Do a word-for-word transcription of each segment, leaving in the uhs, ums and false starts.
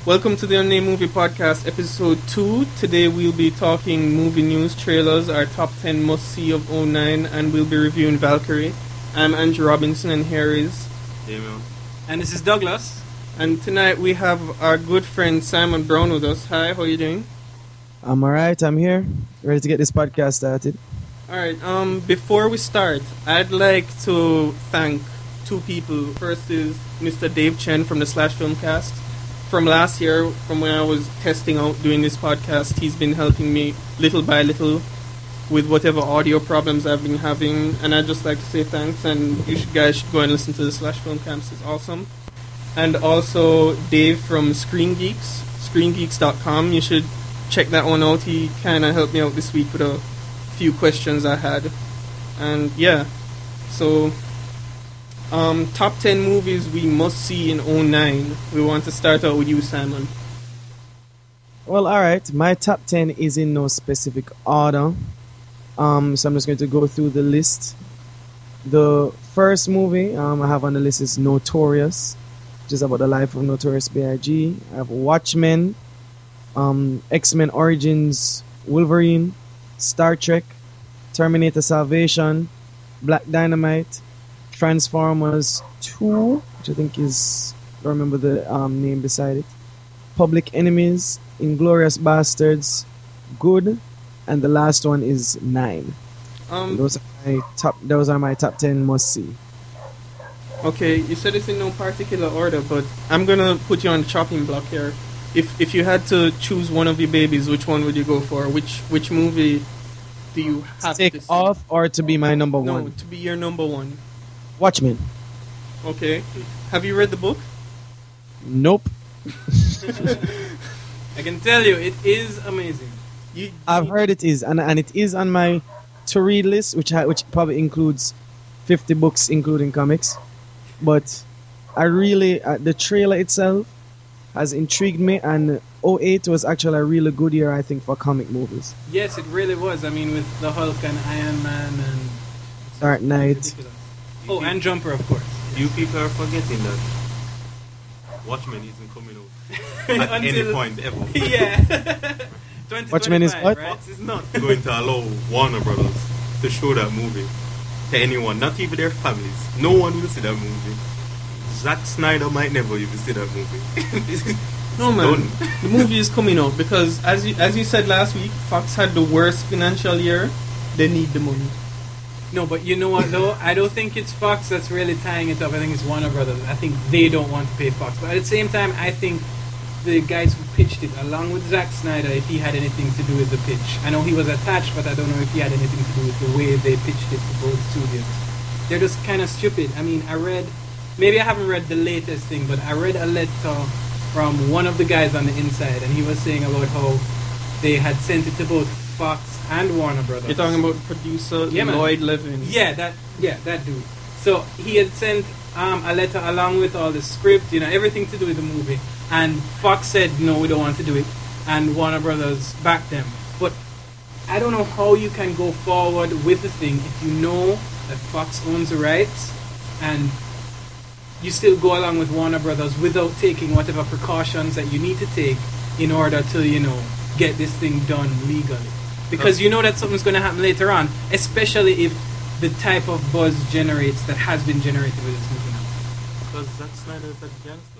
Welcome to the Unnamed Movie Podcast, episode two. Today we'll be talking movie news, trailers, our top ten must-see of oh nine, and we'll be reviewing Valkyrie. I'm Andrew Robinson, and here is... Damian. And this is Douglas. And tonight we have our good friend Simon Brown with us. Hi, how are you doing? I'm alright, I'm here. Ready to get this podcast started. Alright, um, before we start, I'd like to thank two people. First is Mister Dave Chen from the Slash Filmcast. From last year, from when I was testing out doing this podcast, he's been helping me little by little with whatever audio problems I've been having, and I'd just like to say thanks, and you should, guys should go and listen to the Slash Filmcast, it's awesome. And also Dave from Screen Geeks, screen geeks dot com, you should check that one out. He kind of helped me out this week with a few questions I had. And yeah, so... Um, top ten movies we must see in oh nine. We want to start out with you, Simon. Well, alright. My top ten is in no specific order. Um, so I'm just going to go through the list. The first movie um, I have on the list is Notorious, which is about the life of Notorious B I G I have Watchmen, um, X-Men Origins Wolverine, Star Trek, Terminator Salvation, Black Dynamite, Transformers two, which I think is, I don't remember the um, name beside it, Public Enemies, Inglourious Bastards, Good, and the last one is Nine. Um, those are my top. Those are my top ten must see. Okay, you said it's in no particular order, but I'm gonna put you on the chopping block here. If if you had to choose one of your babies, which one would you go for? Which which movie do you have Take to see? off or to be my number No, one? to be your number one. Watchmen. Okay. Have you read the book? Nope. I can tell you, it is amazing. You, I've heard it is, and and it is on my to read list, which I, which probably includes fifty books, including comics. But I really uh, the trailer itself has intrigued me, and oh eight was actually a really good year, I think, for comic movies. Yes, it really was. I mean, with the Hulk and Iron Man and Dark Knight. ridiculous. Oh, and Jumper, of course. You people are forgetting that Watchmen isn't coming out at any Until- point ever. Yeah. Watchmen is what? Right? Fox is not going to allow Warner Brothers to show that movie to anyone, not even their families. No one will see that movie. Zack Snyder might never even see that movie. No man, Done. the movie is coming out because as you as you said last week, Fox had the worst financial year. They need the money. No, but you know what, though? I don't think it's Fox that's really tying it up. I think it's Warner Brothers. I think they don't want to pay Fox. But at the same time, I think the guys who pitched it, along with Zack Snyder, if he had anything to do with the pitch. I know he was attached, but I don't know if he had anything to do with the way they pitched it to both studios. They're just kind of stupid. I mean, I read... Maybe I haven't read the latest thing, but I read a letter from one of the guys on the inside, and he was saying about how they had sent it to both Fox and Warner Brothers. You're talking about producer Yeah, man. Lloyd Levin. Yeah, that yeah, that dude. So he had sent um, a letter along with all the script, you know, everything to do with the movie. And Fox said, no, we don't want to do it. And Warner Brothers backed them. But I don't know how you can go forward with the thing if you know that Fox owns the rights and you still go along with Warner Brothers without taking whatever precautions that you need to take in order to, you know, get this thing done legally. Because you know that something's going to happen later on, especially if the type of buzz generates that has been generated with this movie now. Because Zack Snyder is a gangster.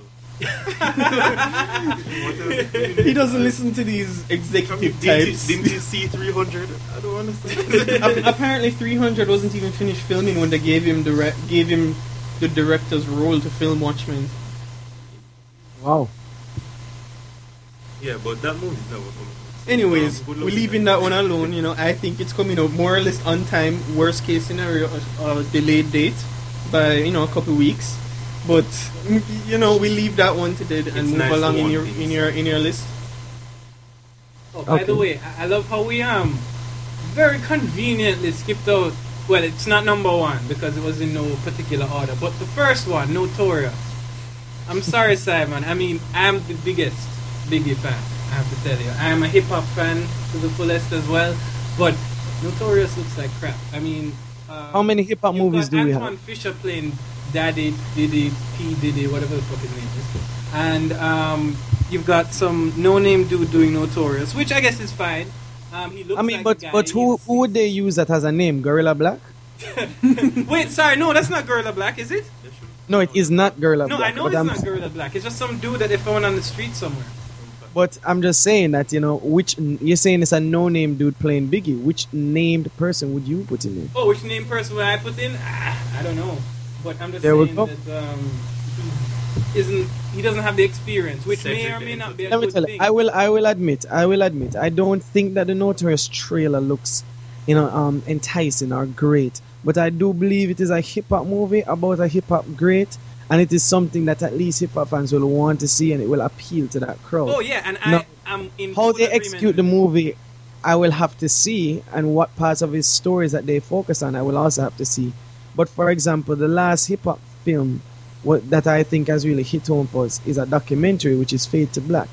He doesn't listen to these executive Didn't types. you, didn't you see three hundred? I don't understand. A- Apparently, three hundred wasn't even finished filming when they gave him the re- gave him the director's role to film Watchmen. Wow. Yeah, but that movie's never coming out. Anyways, Um, good we're luck with leaving that one alone. You know, I think it's coming out more or less on time. Worst case scenario, a uh, delayed date by you know a couple weeks. But mm, you know, we leave that one to dead and It's move nice along for in one your thing. in your in your list. Oh, by Okay. the way, I I love how we um very conveniently skipped out. Well, it's not number one because it was in no particular order. But the first one, Notorious. I'm sorry, Simon. I mean, I'm the biggest Biggie fan. I have to tell you, I am a hip hop fan to the fullest as well. But Notorious looks like crap. I mean, uh, How many hip hop you've movies got do we Antoine have? Fisher playing Daddy, Diddy, P Diddy, whatever the fuck his name is, and um, you've got some no-name dude doing Notorious, which I guess is fine. Um, he looks I mean, like but a guy. but who He's- who would they use that as a name? Gorilla Black? Wait, sorry, no, that's not Gorilla Black, is it? No, it is not Gorilla No, Black. I know but it's I'm, not Gorilla Black. It's just some dude that they found on the street somewhere. But I'm just saying that, you know, which you're saying it's a no-name dude playing Biggie. Which named person would you put in there? Oh, which name person would I put in? Ah, I don't know, but I'm just There we saying go. that um, he isn't. He doesn't have the experience, which may Cedric or the may not be a Let me good tell you, thing. I will I will admit, I will admit, I don't think that the Notorious trailer looks, you know, um, enticing or great. But I do believe it is a hip hop movie about a hip hop great, and it is something that at least hip hop fans will want to see, and it will appeal to that crowd. Oh yeah, and No. I am in How full they agreement execute the with- movie, I will have to see, and what parts of his stories that they focus on, I will also have to see. But for example, the last hip hop film what, that I think has really hit home for us is a documentary, which is Fade to Black.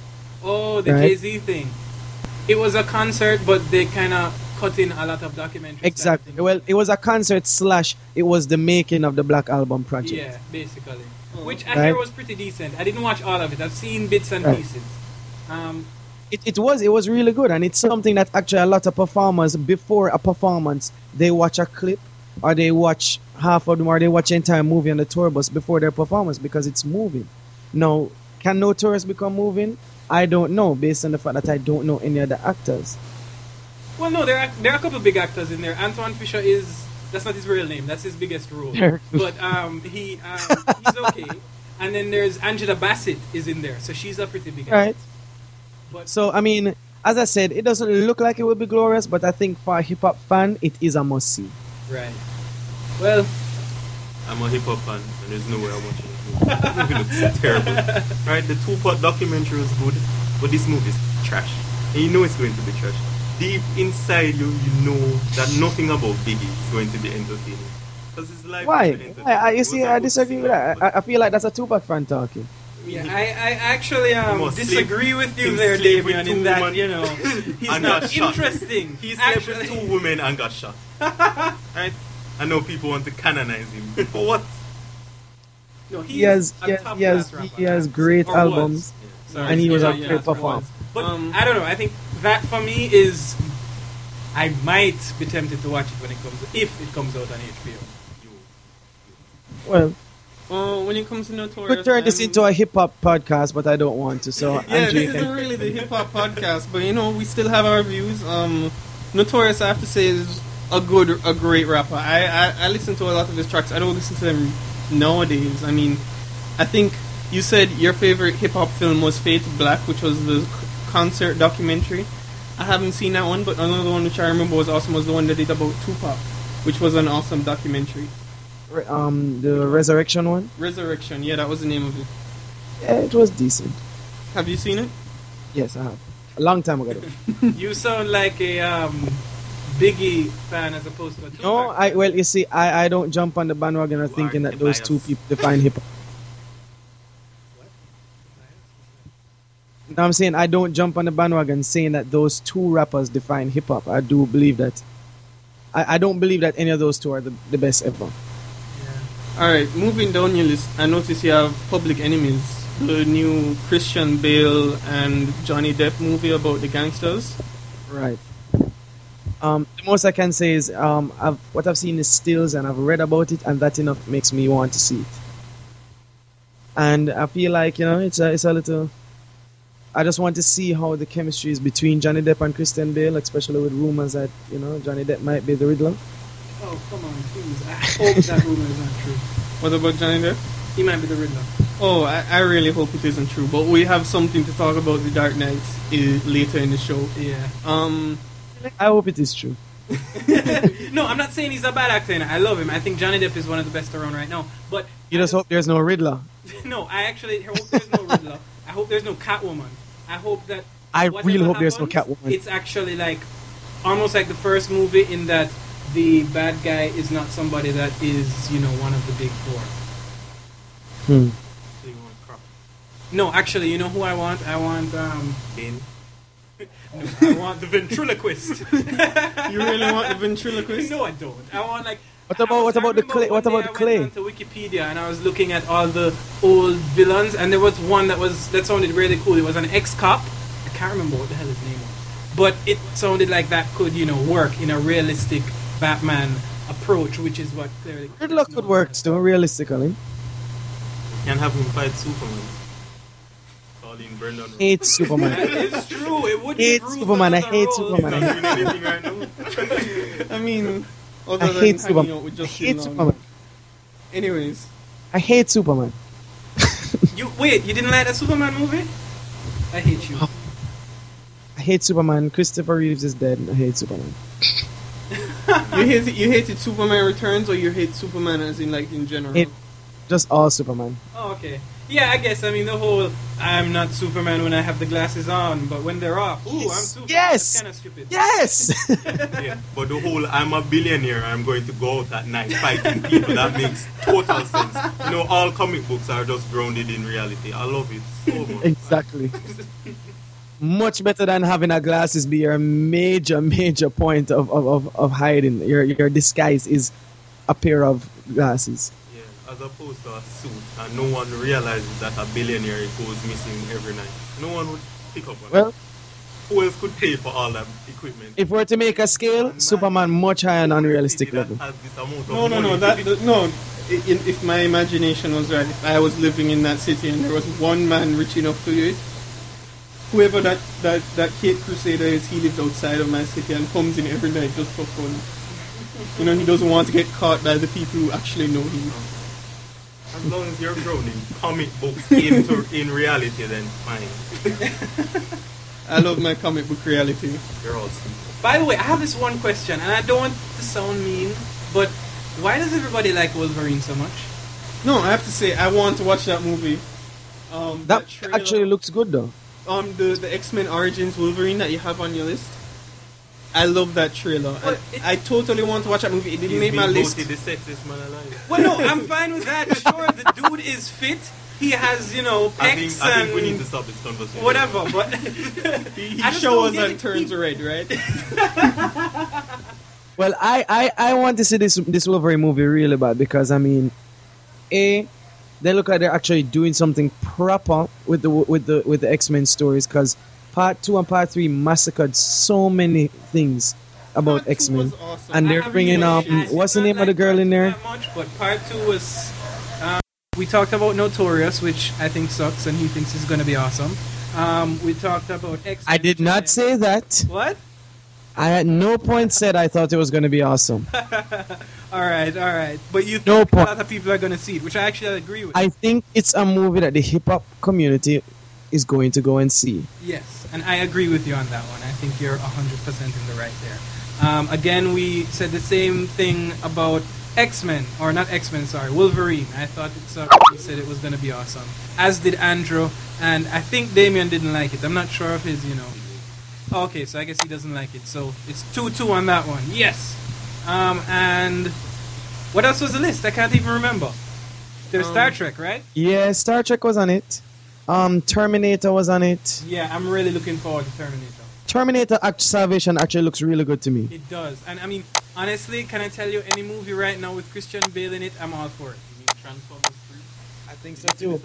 Oh, the Right. Jay Z thing. It was a concert, but they kind of cut in a lot of documentaries. Exactly. Well, it was a concert slash it was the making of the Black Album project. Yeah, basically. Oh. Which I Right. hear was pretty decent. I didn't watch all of it. I've seen bits and Right. pieces. Um, It, it was it was really good, and it's something that actually a lot of performers before a performance they watch a clip or they watch half of them or they watch the entire movie on the tour bus before their performance because it's moving. Now, can Notorious become moving? I don't know, based on the fact that I don't know any other actors. well, no, there are there are a couple of big actors in there. Antoine Fisher is that's not his real name. That's his biggest role. But um, he um, he's okay. And then there's Angela Bassett is in there, so she's a pretty big actor. Right. But So I mean, as I said, it doesn't look like it will be glorious, but I think for a hip hop fan, it is a must see. right. Well, I'm a hip hop fan, and there's no way I'm watching it. The movie looks terrible. Right? The two-part documentary was good, but this movie is trash. And you know it's going to be trash. Deep inside you, you know that nothing about Biggie is going to be entertaining. Because his life Why? is entertaining. Why? I, It you was see, a I good disagree with singer, that. but I, I feel like that's a Tupac fan talking. yeah, I, I actually um, must disagree sleep- with you he there, sleep with Damian, two in that, women you know, he's and not got shot. interesting. He slept with Actually- two women and got shot. Right? I know people want to canonize him. For what? No, he's He has, a he has, top he has, class rapper. he has great Or was. albums, Sorry. and he was Yeah, a yeah, great that's what it performer. was. But Um, I don't know. I think that for me is, I might be tempted to watch it when it comes, if it comes out on H B O. Well, Well, when it comes to Notorious, could turn this I'm- into a hip hop podcast, but I don't want to. So, Yeah, Andrew, this isn't really the hip hop podcast, but you know, we still have our views. Um, Notorious, I have to say, is a good, a great rapper. I, I, I listen to a lot of his tracks. I don't listen to them nowadays. I mean, I think you said your favorite hip hop film was Fade to Black, which was the c- concert documentary. I haven't seen that one, but another one which I remember was awesome was the one that did about Tupac, which was an awesome documentary. Re- um, the Resurrection one. Resurrection, yeah, that was the name of it. Yeah, it was decent. Have you seen it? Yes, I have. A long time ago. though. You sound like a um, Biggie fan as opposed to a Tupac. No, I well, you see, I, I don't jump on the bandwagon of You thinking are that those two biased. people define hip hop. No, I'm saying I don't jump on the bandwagon saying that those two rappers define hip hop. I do believe that. I, I don't believe that any of those two are the, the best ever. Alright, moving down your list, I notice you have Public Enemies, the new Christian Bale and Johnny Depp movie about the gangsters. Right. Um, the most I can say is um, I've, what I've seen is stills and I've read about it, and that enough makes me want to see it. And I feel like, you know, it's a, it's a little. I just want to see how the chemistry is between Johnny Depp and Christian Bale, especially with rumors that, you know, Johnny Depp might be the Riddler. Oh, come on, please. I hope that rumor is not true. What about Johnny Depp? He might be the Riddler. Oh, I, I really hope it isn't true, but we have something to talk about The Dark Knight uh, later in the show. Yeah. Um, I hope it is true. No, I'm not saying he's a bad actor. And I love him. I think Johnny Depp is one of the best around right now. But You just I hope there's no Riddler. No, I actually hope there's no Riddler. I hope there's no Catwoman. I hope that. I whatever really hope there's no happens, Catwoman. It's actually like almost like the first movie in that the bad guy is not somebody that is, you know, one of the big four. Hmm. So you want crap. No, actually, you know who I want? I want um, Bane. I want the ventriloquist. you really want the ventriloquist? No, I don't. I want like What I about was- what I about the remember clay? one What day about the I clay? went onto Wikipedia and I was looking at all the old villains, and there was one that was that sounded really cool. It was an ex-cop. I can't remember what the hell his name was, but it sounded like that could, you know, work in a realistic Batman approach, which is what clearly. Riddler could work still, realistically. Can have him fight Superman. Colin Brennan. Hate Superman. That is true. It would Hate give Ruth Superman, I another hate role. Superman. He's not doing anything right now. I mean, other I than hate hanging Superman. out with I Justin hate Long. Superman. Anyways, I hate Superman. You wait. You didn't like the Superman movie? I hate you. I hate Superman. Christopher Reeves is dead. I hate Superman. you hate you hated Superman Returns, or you hate Superman as in like in general? Hate- Just all Superman. Oh, okay. Yeah, I guess. I mean, the whole I'm not Superman when I have the glasses on, but when they're off, ooh, I'm Superman. Yes. That's kind of stupid. Yes! Yeah, but the whole I'm a billionaire, I'm going to go out at night fighting people, that makes total sense. You know, all comic books are just grounded in reality. I love it so much. Exactly. Much better than having a glasses be your major, major point of, of, of, of hiding. Your your disguise is a pair of glasses. Yeah, as opposed to a suit, and no one realizes that a billionaire goes missing every night. No one would pick up on Well, it. Who else could pay for all that equipment? if we're to make a scale, Superman much higher on unrealistic City that level. has this amount of No, no, money no. to That be- th- no. I- in- If my imagination was right, if I was living in that city and there was one man rich enough to do it, whoever that that that Kate Crusader is, he lives outside of my city and comes in every night just for fun. You know, he doesn't want to get caught by the people who actually know him. As long as you're grounding comic books into in reality, then fine. I love my comic book reality. You're all stupid. By the way, I have this one question, and I don't want to sound mean, but why does everybody like Wolverine so much? No, I have to say, I want to watch that movie. Um, That trailer- actually looks good though. um the the X Men Origins Wolverine that you have on your list. I love that trailer. But I, it- I totally want to watch that movie. It didn't He's make my been list. voted the sexiest man alive. Well, no, I'm fine with that. Sure, the dude is fit. He has, you know, I think, pecs I and think we need to stop this conversation. whatever, but He, he I just showers don't get and it. turns He- red, right? Well, I, I, I want to see this this Wolverine movie really bad because I mean, a they look like they're actually doing something proper with the with the with the X Men stories because part two and part three massacred so many things about Part two X Men, was awesome. and I they're haven't bringing really- um I did what's the not name of the like girl part in two there? that much, but part two was. Um, we talked about Notorious, which I think sucks, and he thinks is going to be awesome. Um, we talked about X. I did not say that. What. I at no point said I thought it was going to be awesome. All right, all right, but you No think a point. lot of people are going to see it, which I actually agree with. I think it's a movie that the hip hop community is going to go and see. Yes, and I agree with you on that one. I think you're one hundred percent in the right there. Um, again, we said the same thing about X-Men, or not X-Men, sorry, Wolverine. I thought it sucked. He said it was going to be awesome. As did Andrew, and I think Damien didn't like it. I'm not sure of his, you know. Okay, so I guess he doesn't like it. So it's two two on that one. Yes. Um, and what else was the list? I can't even remember. There's Um, Star Trek, right? Yeah, Star Trek was on it. Um, Terminator was on it. Yeah, I'm really looking forward to Terminator. Terminator Act Salvation actually looks really good to me. It does. And I mean, honestly, can I tell you, any movie right now with Christian Bale in it, I'm all for it. You mean Transformers three? I think so too.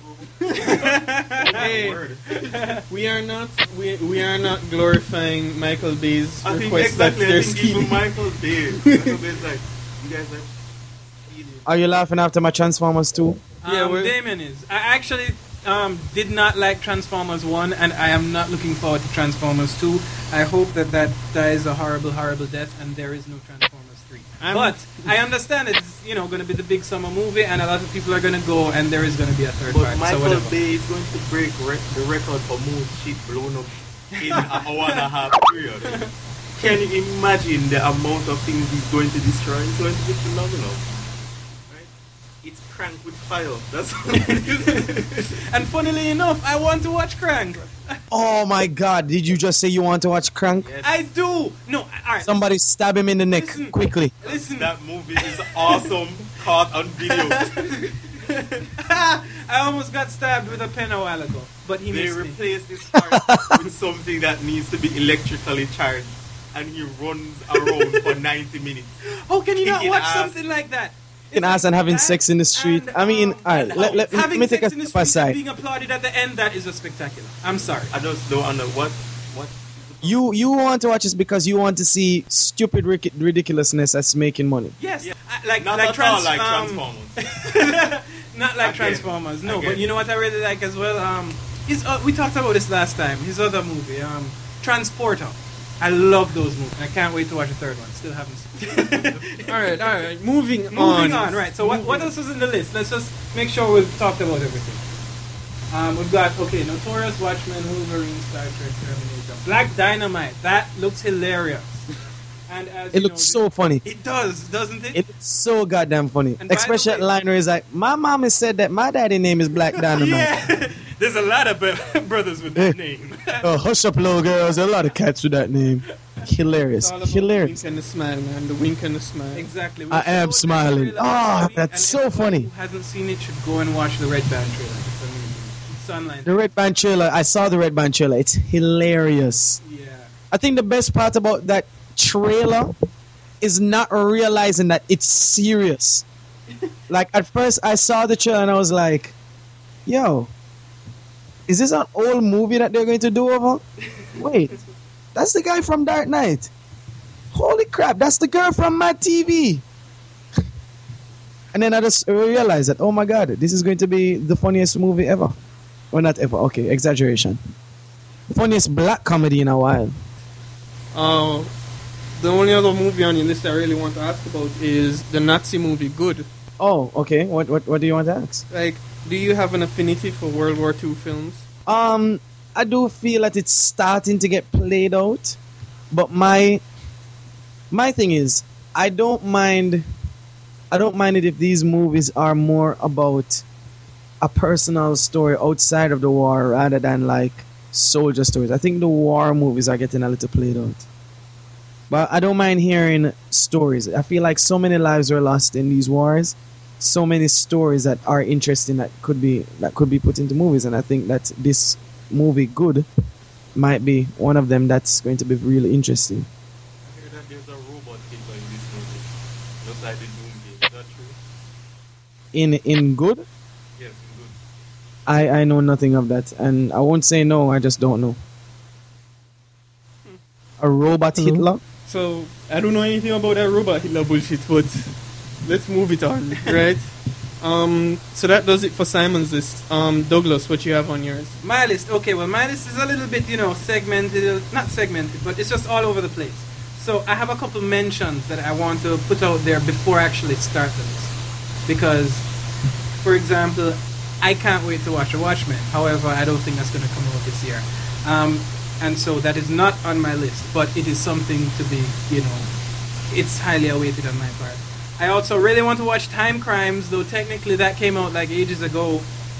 Hey, Word. we are not we, we are not glorifying Michael Bay's I think request exactly. that they're I think even stealing. Michael Bay. Michael Bay's like, you guys are stealing. Are you laughing after my Transformers too? Yeah, um, we're- Damien is. I actually um, did not like Transformers one, and I am not looking forward to Transformers two. I hope that that dies a horrible, horrible death, and there is no Transformers three. I'm- But I understand it's, you know, going to be the big summer movie, and a lot of people are going to go, and there is going to be a third But part. So Michael whatever. Bay is going to break rec- the record for most shit blown up in an hour and a half period. Can you imagine the amount of things he's going to destroy? It's going to be phenomenal. Right? It's Crank with fire. That's what it is. And funnily enough, I want to watch Crank. Oh my God! Did you just say you want to watch Crank? Yes. I do. No, all right. Somebody stab him in the neck Listen. quickly. Listen. That movie is awesome. Caught on video. I almost got stabbed with a pen a while ago, but he They missed me. replace this part with something that needs to be electrically charged. and he runs around for ninety minutes. Oh, can you not Kicking watch ass. something like that? And us and having sex in the street. I mean, um, alright, let, let, let having me take sex a in the step street and aside. being applauded at the end, that is a spectacular. I'm sorry. I just don't know what what. You you want to watch this because you want to see stupid ridic- ridiculousness that's making money. Yes, Yeah. I- like Not like, at trans- all like um, Transformers. Not like Again. Transformers, no. Again. But you know what I really like as well? Um, his, uh, we talked about this last time. His other movie, um, Transporter. I love those movies. I can't wait to watch the third one. Still haven't seen it. All right, all right. Moving, on. Moving on, right. So what, Moving. what else is in the list? Let's just make sure we've talked about everything. Um, we've got, okay, Notorious, Watchmen, Wolverine, Star Trek, Terminator. Black Dynamite. That looks hilarious. And as It you looks know, so funny. It does, doesn't it? It looks so goddamn funny. And by Especially the that line where he's like, my mom has said that my daddy name is Black Dynamite. Yeah. There's a lot of be- brothers with that name. Oh, hush up, little girls. There are a lot of cats with that name. Hilarious. It's all about Hilarious. the wink and the smile, man. The wink and the smile. Exactly. I am So, smiling. trailer Ah, movie, that's and so everyone funny. Who hasn't seen it should go and watch the Red Band trailer. It's amazing. It's online. The Red Band trailer, I saw the Red Band trailer. It's hilarious. Yeah. I think the best part about that trailer is not realizing that it's serious. Like, at first, I saw the trailer and I was like, yo, is this an old movie that they're going to do over? Wait, that's the guy from Dark Knight. Holy crap, that's the girl from Mad T V. And then I just realized that, oh my god, this is going to be the funniest movie ever. Or not ever, okay, exaggeration. Funniest black comedy in a while. Uh, the only other movie on your list I really want to ask about is the Nazi movie Good. Oh, okay. What what what do you want to ask? Like, do you have an affinity for World War Two films? Um, I do feel that it's starting to get played out, but my my thing is, I don't mind. I don't mind it if these movies are more about a personal story outside of the war rather than like soldier stories. I think the war movies are getting a little played out. But I don't mind hearing stories. I feel like so many lives were lost in these wars. So many stories that are interesting that could be that could be put into movies, and I think that this movie Good might be one of them that's going to be really interesting. I hear that there's a robot Hitler in this movie. Just like the Doom game. Is that true? In in Good, Yes, in good. I I know nothing of that, and I won't say no. I just don't know. A robot Hello? Hitler. So, I don't know anything about that robot Hitler bullshit, but let's move it on, right? Um, so that does it for Simon's list. Um, Douglas, what you have on yours? My list, okay, well, my list is a little bit, you know, segmented, uh, not segmented, but it's just all over the place. So I have a couple mentions that I want to put out there before I actually start the list. Because, for example, I can't wait to watch The Watchmen. However, I don't think that's going to come out this year. Um, and so that is not on my list, but it is something to be, you know, it's highly awaited on my part. I also really want to watch Time Crimes, though technically that came out like ages ago.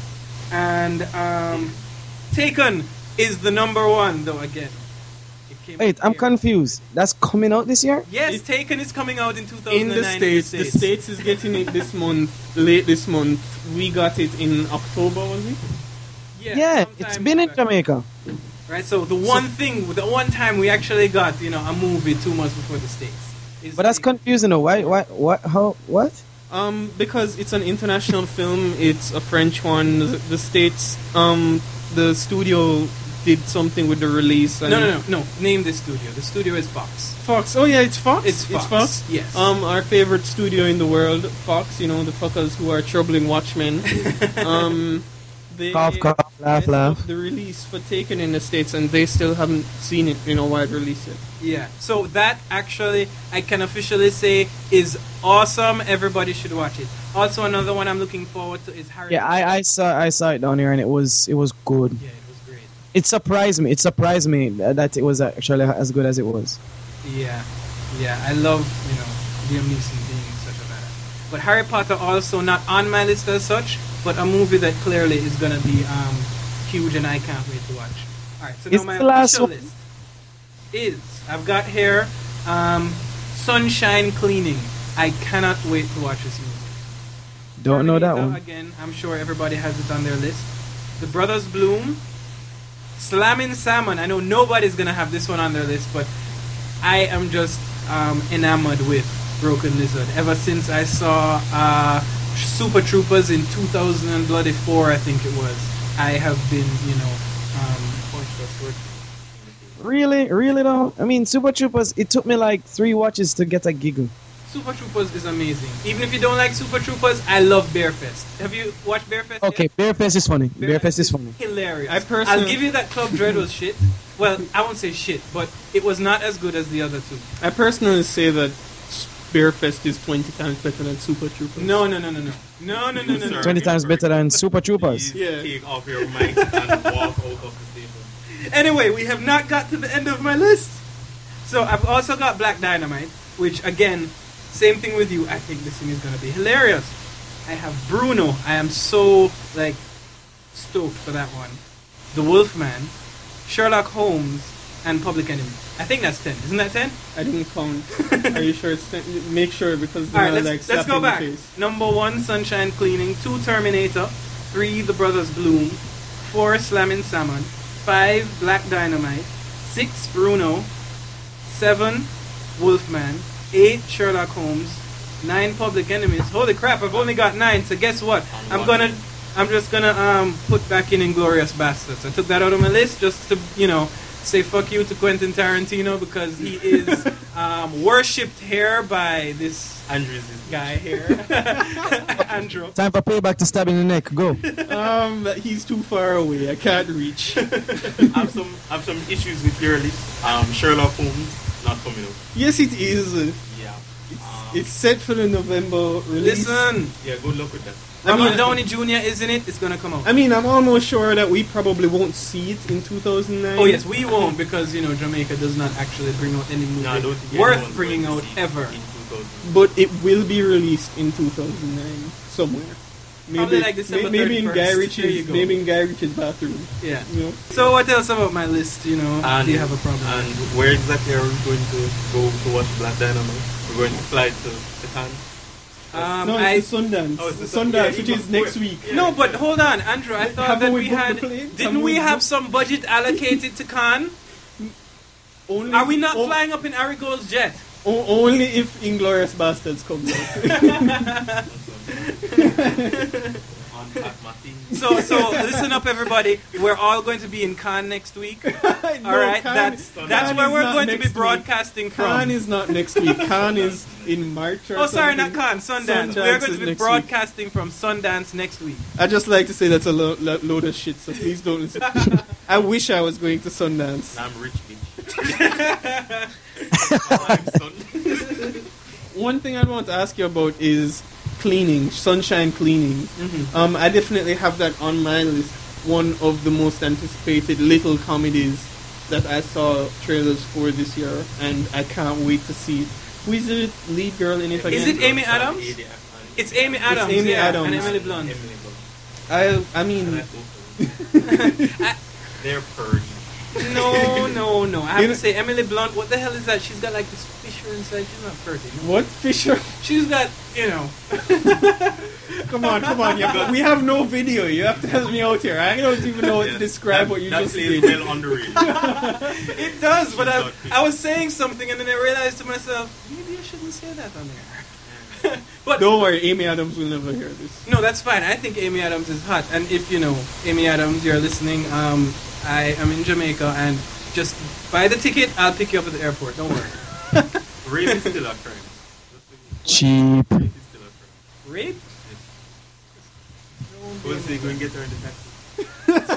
And um, Taken is the number one, though, again. It came Wait, out I'm here. confused. That's coming out this year? Yes, It- Taken is coming out in two thousand In nine. the States, the States is getting it this month, late this month. We got it in October, was it? Yeah, it's sometime been in back. Jamaica. Right, so the one thing, the one time we actually got, you know, a movie two months before the States. is But that's Taken. confusing though. Why? Why? What? How? What? Um, because it's an international film, it's a French one. The, the States, um, the studio did something with the release. And No, no, no, no. Name the studio. The studio is Fox. Fox. Oh yeah, it's Fox. It's Fox, yes. Um, our favorite studio in the world, Fox. You know, the fuckers who are troubling Watchmen. um, they Cough, cough, laugh, messed laugh. up the release for Taken in the States, and they still haven't seen it in a wide release yet. Yeah. So that actually, I can officially say, is awesome. Everybody should watch it. Also, another one I'm looking forward to is Harry. Yeah, I, I saw I saw it down here and it was it was good. Yeah, it was great. It surprised me. It surprised me that it was actually as good as it was. Yeah, yeah, I love, you know, Liam Neeson being such a badass. But Harry Potter also not on my list as such, but a movie that clearly is gonna be um, huge and I can't wait to watch. Alright, so Is now my the last official one- list is, I've got here, um, Sunshine Cleaning. I cannot wait to watch this movie. Don't know that Terminator, one. Again, I'm sure everybody has it on their list. The Brothers Bloom, Slamming Salmon. I know nobody's gonna have this one on their list, but I am just um, enamored with Broken Lizard. Ever since I saw uh, Super Troopers in two thousand four, I think it was, I have been, you know, um, Really? Really though? I mean, Super Troopers, it took me like three watches to get a giggle. Super Troopers is amazing. Even if you don't like Super Troopers, I love Bearfest. Have you watched Bearfest? Okay, yet? Bearfest is funny. Bearfest Bearfest is funny. Hilarious. I personally- I'll give you that Club Dread was shit. Well, I won't say shit, but it was not as good as the other two. I personally say that Bearfest is twenty times better than Super Troopers. No, no, no, no, no. No, no, no, no, no. twenty times better than Super Troopers. Please Yeah. take off your mic and walk out of the station. Anyway, we have not got to the end of my list. So I've also got Black Dynamite, which again, same thing with you. I think this thing is going to be hilarious. I have Bruno. I am so, like, stoked for that one. The Wolfman, Sherlock Holmes, and Public Enemy. I think that's ten. Isn't that ten? I didn't count. Are you sure it's ten? Make sure because All then right, I'll, let's, like let's slap go you in the back. face. Number one, Sunshine Cleaning. Two, Terminator. Three, The Brothers Bloom. Four, Slamming Salmon. Five, Black Dynamite. Six, Bruno. Seven, Wolfman. Eight, Sherlock Holmes. Nine, Public Enemies. Holy crap! I've only got nine. So guess what? And I'm one. gonna, I'm just gonna um put back in Inglorious Bastards. I took that out of my list just to you know say fuck you to Quentin Tarantino because he is um, worshipped here by this Andrews is guy here, Andrew. Time for payback to stab in the neck. Go. Um, he's too far away. I can't reach. I have some I have some issues with your list. Um, Sherlock Holmes not coming out. Yes, it is. Yeah. It's, Um, it's set for the November release. Listen, yeah. Good luck with that. Robert Downey Junior is in it. It's gonna come out. I mean, I'm almost sure that we probably won't see it in two thousand nine. Oh yes, we won't because you know Jamaica does not actually bring out any movie No, I don't think worth anyone's bringing going out to see it ever. in two thousand. But it will be released in two thousand nine somewhere. Probably like December may- maybe in Guy thirty-first. There you Ritchie's, go. maybe in Guy Ritchie's bathroom. Yeah. You know? So what else about my list? You know, And, do you have a problem? And where exactly are we going to go to watch Black Dynamite? We're going to fly to, to Cannes. Um, no, I, it's the Sundance. Oh, it's the the Sun- Sundance, yeah, which even is next before- week. yeah. no, but hold on, Andrew. I thought Haven't that we we booked had. the plane? Didn't Haven't we we have booked- some budget allocated to Cannes? Only Are we not o- flying up in Arigo's jet? o- only if Inglorious Bastards comes out. Unpack my things. So, so listen up, everybody. We're all going to be in Cannes next week. No, All right, Cannes- that's Cannes that's Cannes where is we're not going to be next week. broadcasting from. Cannes is not next week. Cannes is in March or Oh, sorry, not something. Cannes, Sundance. Sundance We're going is to be next broadcasting from Sundance next week. I just like to say that's a lo- lo- load of shit, so please don't listen. I wish I was going to Sundance. I'm rich, bitch. I'm son. One thing I want to ask you about is cleaning, sunshine cleaning. Um, I definitely have that on my list. One of the most anticipated little comedies that I saw trailers for this year, and I can't wait to see it. Who is the lead girl in it again? Is it Amy Adams? It's Amy Adams, Amy yeah, Adams. and Emily Blunt. Emily Blunt. I I And mean, I both I- They're purdy. No, no, no. I have You to know- say, Emily Blunt. What the hell is that? She's got like this fissure inside. She's not pretty. No. what Fisher? She's got, you know. Come on, come on! You have, we have no video. You have to help me out here. I don't even know what to Yeah, describe that- what you that just plays did. well on the radio. It does, but I, Not I was saying something and then I realized to myself, maybe I shouldn't say that on there. But Don't worry, Amy Adams will never hear this. no, that's fine. I think Amy Adams is hot. And if you know Amy Adams, you're listening. Um, I am in Jamaica, and just buy the ticket. I'll pick you up at the airport. Don't worry. Rape is still a crime. Cheap. Rape is still a crime. Rape? Go and say, go and get her in the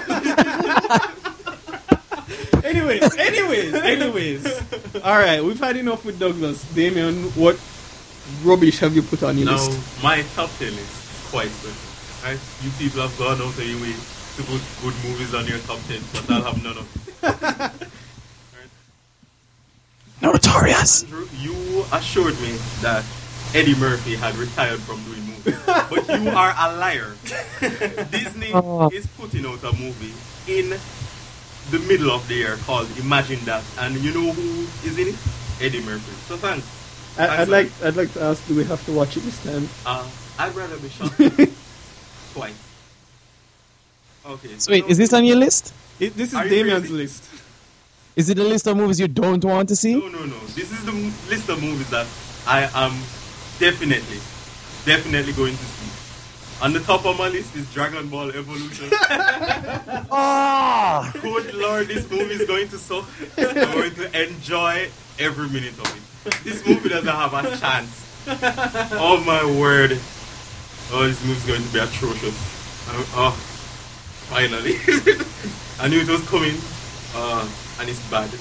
taxi. anyways, anyways, anyways. All right, we've had enough with Douglas. Damien, what rubbish have you put on your Now, list? my top ten is quite special. Right? You people have gone out of your way to put good movies on your top ten, but I'll have none of it. Notorious. Andrew, you assured me that Eddie Murphy had retired from doing movies, but you are a liar. Disney Oh. is putting out a movie in the middle of the year called Imagine That, and you know who is in it? Eddie Murphy. So thanks. I, Thanks, I'd man. like, I'd like to ask, do we have to watch it this time? Uh, I'd rather be shot twice. Okay. So wait, is this on your list? It, this is Are you Damien's crazy? list. Is it a list of movies you don't want to see? No, no, no. This is the m- list of movies that I am definitely, definitely going to see. On the top of my list is Dragon Ball Evolution. Oh! Good Lord, this movie is going to suck. I'm going to enjoy every minute of it. This movie doesn't have a chance. Oh my word. Oh, this movie is going to be atrocious. Oh, oh, finally. I knew it was coming. Uh, and it's bad.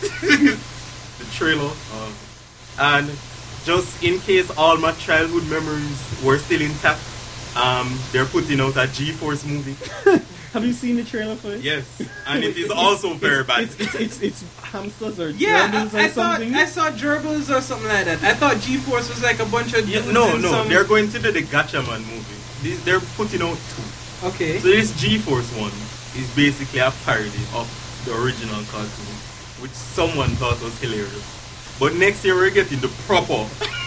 The trailer. Uh, and just in case all my childhood memories were still intact, um, they're putting out a G-Force movie. Have you seen the trailer for it? Yes, and it is also It's- very it's, bad. It's, it's, it's, it's hamsters or Yeah, gerbils or I, I thought something. I saw gerbils or something like that. I thought G-Force was like a bunch of Yeah, dudes no, in no, some... they're going to do the Gatchaman movie. These, they're putting out two. Okay. So this G-Force one is basically a parody of the original cartoon, which someone thought was hilarious. But next year we're getting the proper,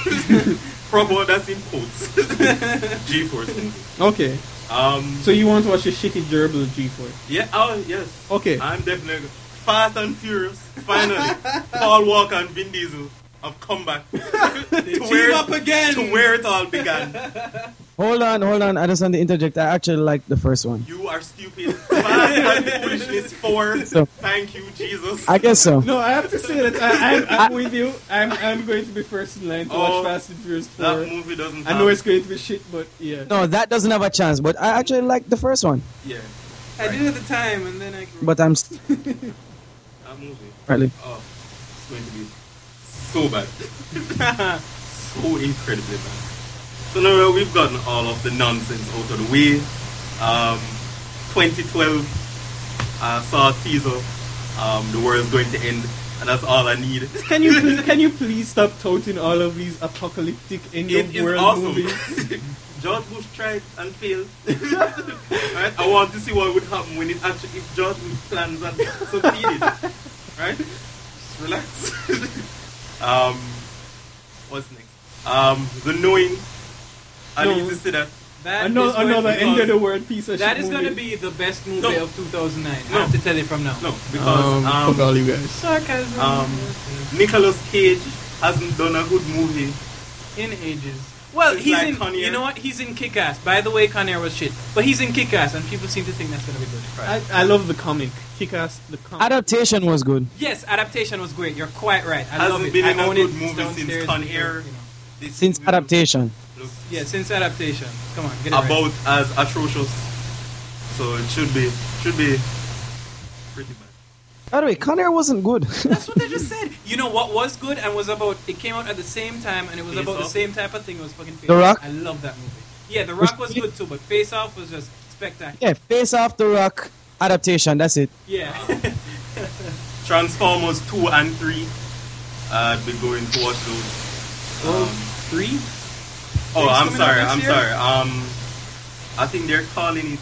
proper, that's in quotes, G-Force movie. Okay. Um, So you want to watch the shitty gerbil G-Force? yeah, oh yes. Okay. I'm definitely Fast and Furious. Finally, Paul Walker and Vin Diesel have come back to, Team where, up again. to where it all began. Hold on, hold on. I just want to interject. I actually like the first one. You are stupid. Fast and Foolishness four. So- Thank you, Jesus. I guess so. No, I have to say that I, I'm, I'm with you. I'm, I'm going to be first in line to Oh, watch Fast and Furious That four. movie doesn't. I know it's going to be shit, but yeah. No, that doesn't have a chance, but I actually like the first one. Yeah, I did at the time, and then I grew But I'm st- that movie. really. Oh, it's going to be so bad, so incredibly bad. So now that we've gotten all of the nonsense out of the way, um, twenty twelve uh, saw a teaser. Um, the world's going to end, and that's all I need. Can you please, can you please stop touting all of these apocalyptic end It of is world awesome. movies? George Bush tried and failed. Right? I want to see what would happen when it actually, if George Bush plans had succeeded. Right? Just relax. um, what's next? Um, The Knowing. I No. need to see that. That Another, is going another to end be- of the world piece of That shit is going to movie. be the best movie No. of two thousand nine. No. I have to tell you from now. No, because Um, um, fuck all you guys. Sarcasm. um, Nicolas Cage hasn't done a good movie. in ages. Well, It's he's like in. Con Air. You know what? He's in Kick-Ass. By the way, Con Air was shit, but he's in Kick-Ass, and people seem to think that's going to be good. I, I love the comic. Kick-Ass, the comic. Adaptation was good. Yes, adaptation was great. You're quite right. I Hasn't love it. been I in a own good it. movie It's since downstairs Con in the- Air. you know. This Since movie adaptation. looks Yeah, since adaptation. Come on, get it right. about as atrocious. So it should be should be pretty bad. By the way, Con Air wasn't good. That's what they just said. You know what was good and was about? It came out at the same time and it was Face about the Off? same type of thing. It was fucking. Face The Off. Rock? I love that movie. Yeah, The Rock was good too, but Face Off was just spectacular. Yeah, Face Off the Rock adaptation. That's it. Yeah. Transformers two and three. I'd be going to watch those. Oh, Um, three? oh, Three's I'm coming sorry. out next I'm year? sorry. Um, I think they're calling it.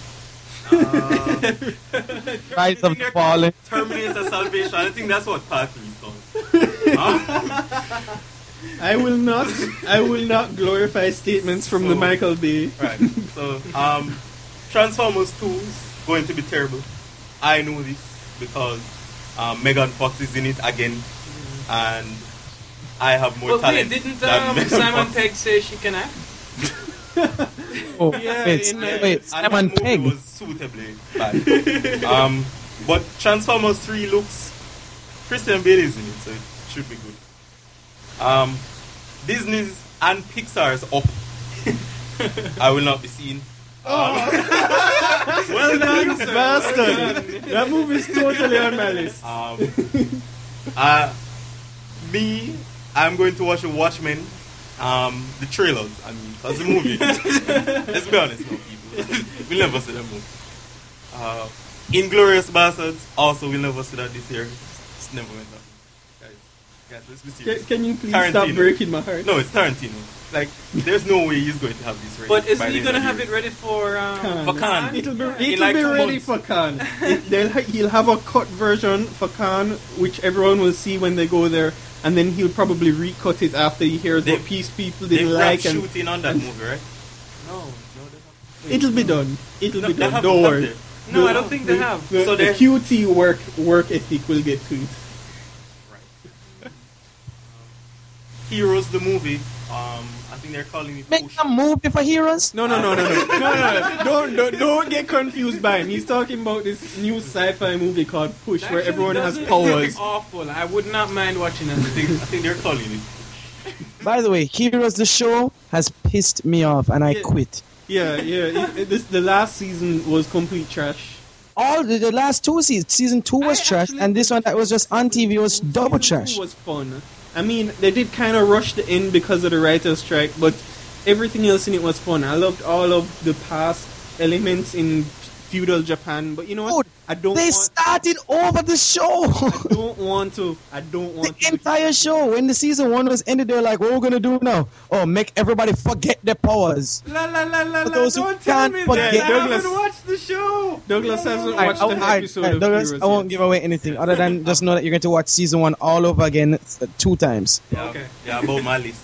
Uh, Rise of the Fallen. Terminator Salvation. I think that's what part three is called. Um, I will not. I will not glorify statements from the So- Michael Bay. Right. So, um, Transformers two is going to be terrible. I know this because um, Megan Fox is in it again, and I have more But wait, talent didn't than um, Megan Simon Fox. Pegg say she can act? Oh, Yeah, wait, in, uh, wait, And Simon that movie Pegg. was suitably bad. um, but Transformers three looks. Christian Bale is in it, so it should be good. Um, Disney's and Pixar's up. I will not be seen. Oh. well done, bastard! That movie is totally on my list. Um, uh, me, I'm going to watch Watchmen. Um, the trailers, I mean, that's the movie. Let's be honest now, people. We'll never see that movie. Uh, Inglorious Bastards, also we'll never see that this year. It's never going to happen. Guys, guys, let's be Can, serious. can you please Tarantino. stop breaking my heart? No, it's Tarantino. Like, there's no way he's going to have this ready. But isn't by he the going to end of have the it year. ready for... Um, Cannes. For Cannes. It'll be, In it'll like be two ready months. for Cannes. It, they'll ha- he'll have a cut version for Cannes, which everyone will see when they go there, and then he'll probably recut it after he hears They- what piece people They've didn't wrapped like, and shooting on that movie, right? No, no, they it'll be done. It'll No, be they done. haven't, Don't have worry. they? No, The- I don't think they the- have. The, So the they're- Q T work work ethic will get to it. Heroes the movie. Um, I think they're calling it Make Push. a movie for heroes? No, no, no, no, no, no, no, no. Don't, don't, don't get confused by him. He's talking about this new sci-fi movie called Push, where Actually, everyone has doesn't powers. look awful. I would not mind watching that. I think, I think they're calling it. By the way, Heroes the show has pissed me off and I Yeah. quit. Yeah, yeah. It, it, this, the last season was complete trash. All the, the last two seasons, season two was I trash, actually and this one that was just on T V was double Season trash. two was fun. I mean, they did kind of rush the end because of the writer's strike, but everything else in it was fun. I loved all of the past elements in feudal Japan, but you know what? Dude, I don't They want. started over the show. I don't want to. I don't want The to. entire show, when the season one was ended, they were like, what we're gonna do now? Oh, make everybody forget their powers. La la la la For la! those who Don't tell can't me forget- that. I Douglas- haven't watched the show. Douglas hasn't Alright, watched an alright, episode alright, of Douglas, Heroes I won't yet. give away anything other than just know that you're going to watch season one all over again uh, two times. Yeah, Okay. yeah, about my list.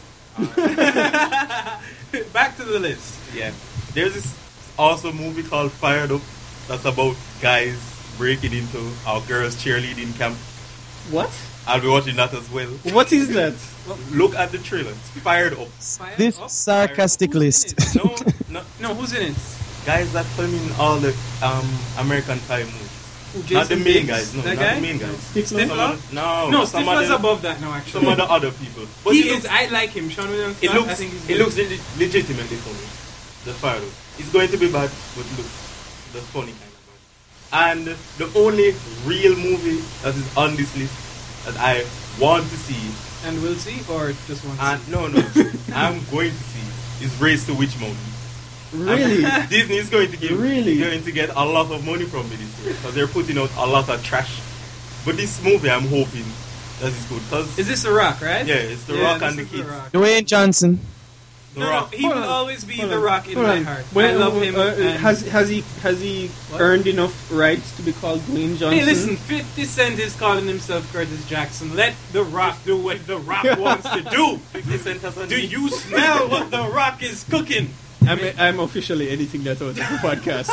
Back to the list. Yeah. There's this awesome movie called Fired Up that's about guys breaking into our girls' cheerleading camp. What? I'll be watching that as well. What is that? Look at the trailer. It's Fired Up. Fire This up. sarcastic Who's in list. it? No, no. No, who's in it? Guys that film in all the um, American Pie movies. Who, Not the Jason main Biggs? guys. No, that not guy? the main guys. Stifler? Some other- no, No, some Stifler's other, above that now. Actually, some other other people. But he it is. looks, I like him. Sean William it Scott, looks, I think he's it good. looks leg- legitimately funny. The Fired Up. It's going to be bad, but it looks the funny kind of bad. And the only real movie that is on this list that I want to see, And we'll see, or just one. and no, no, I'm going to see, is Race to Witch Mountain. Really? And Disney is going to give, Really? going to get a lot of money from me this year because they're putting out a lot of trash. But this movie, I'm hoping that is good because Is this The Rock, right? yeah, it's The Yeah, Rock this and the is kids. Rock. Dwayne Johnson. The No, no, Rock. he Hold will on, always be hold The on, Rock in hold my on. heart. When- I love him. uh, and- has has he has he What? earned enough rights to be called Dwayne Johnson? Hey, listen, fifty Cent is calling himself Curtis Jackson. Let The Rock do what The Rock wants to do. fifty Cent has a Do knee. you smell what The Rock is cooking? I'm I'm officially editing that out of the podcast.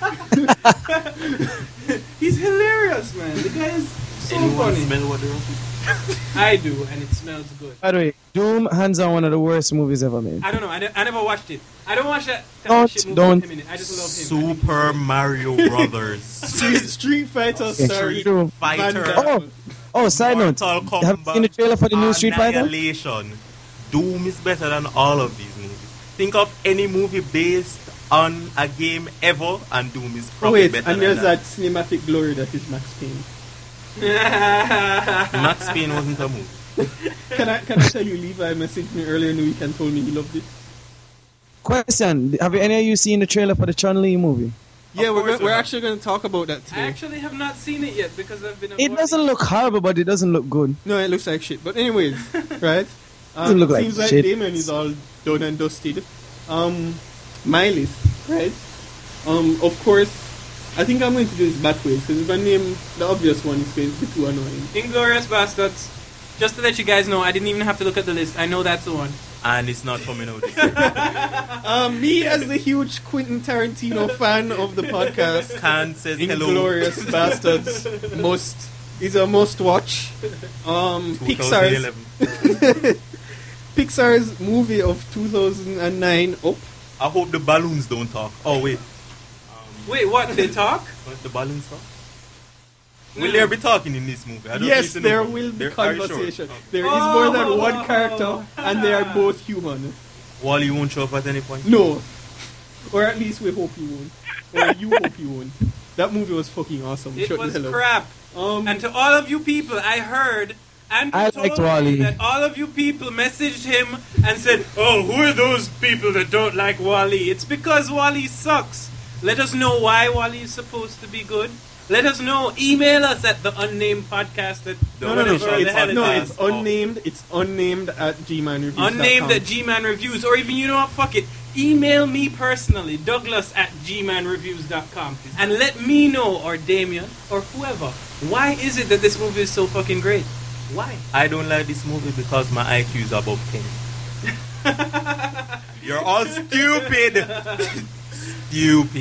He's hilarious, man. The guy is so Anyone funny. smell what The Rock is? I do, and it smells good. By the way, Doom, hands on one of the worst movies ever made. I don't know. I, ne- I never watched it. I don't watch that type Don't- of shit movie don't. with him in it. I just love him. I think he's Super great. Mario Brothers. Street, Street Fighter, Okay, sorry. Doom. Fighter. Van Damme. Oh, oh, side note. Mortal Have you seen the Kombat, trailer for the new Street Fighter? Annihilation. Doom is better than all of these movies. Think of any movie based on a game ever, and Doom is Oh probably wait, better and than there's that. that cinematic glory that is Max Payne. Max Payne wasn't a movie. Can I can I tell you, Levi messaged me earlier in the week and told me he loved it. Question: Have any of you seen the trailer for the Chun Li movie? Yeah, we're course go- we're I have. actually going to talk about that I today. actually have not seen it yet because I've been. It avoiding- doesn't look horrible, but it doesn't look good. No, it looks like shit. But anyways, right? Um, Doesn't look like seems like shit. Damon is all done and dusted. Um, my list, right? Um, of course, I think I'm going to do this backwards because if I name the obvious one, it's going to be too annoying. Inglorious Bastards. Just to let you guys know, I didn't even have to look at the list. I know that's the one. And it's not coming out this year. Um, me as the huge Quentin Tarantino fan of the podcast, Khan says hello. Inglorious Bastards must is a must watch. Um, Pixar's twenty eleven. Pixar's movie of two thousand nine, Up. I hope the balloons don't talk. Oh wait, Wait, what? They talk? What, the balloons talk? No. Will there be talking in this movie? I don't Yes, need to know. there will be There- are you sure? conversation. Okay. There is Oh. more than one character, and they are both human. Wally won't show up at any point. No, or at least we hope he won't, or you hope he won't. That movie was fucking awesome. It Shut was the hell up. crap. Um, And to all of you people, I heard and I told liked me Wall-E. that all of you people messaged him and said, "Oh, who are those people that don't like Wally? It's because Wally sucks." Let us know why Wally is supposed to be good. Let us know. Email us at the unnamed podcast at no, no, no, Whatever it's, the hell it no, is. it's unnamed. It's unnamed at gmanreviews dot com. unnamed at G-Man Reviews, or even, you know what, fuck it, email me personally, Douglas at G Man Reviews dot com, and let me know, or Damien, or whoever, why is it that this movie is so fucking great? Why? I don't like this movie because my I Q is above ten. You're all stupid. Stupid.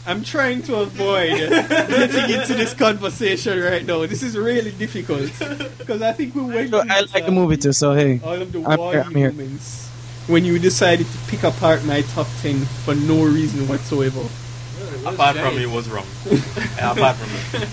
I'm trying to avoid getting into this conversation right now. This is really difficult because I think we went. So I like the movie too, so hey. All of the I'm Wall-E here, I'm here. moments when you decided to pick apart my top ten for no reason whatsoever. Apart from it, it was wrong. Yeah, apart from it.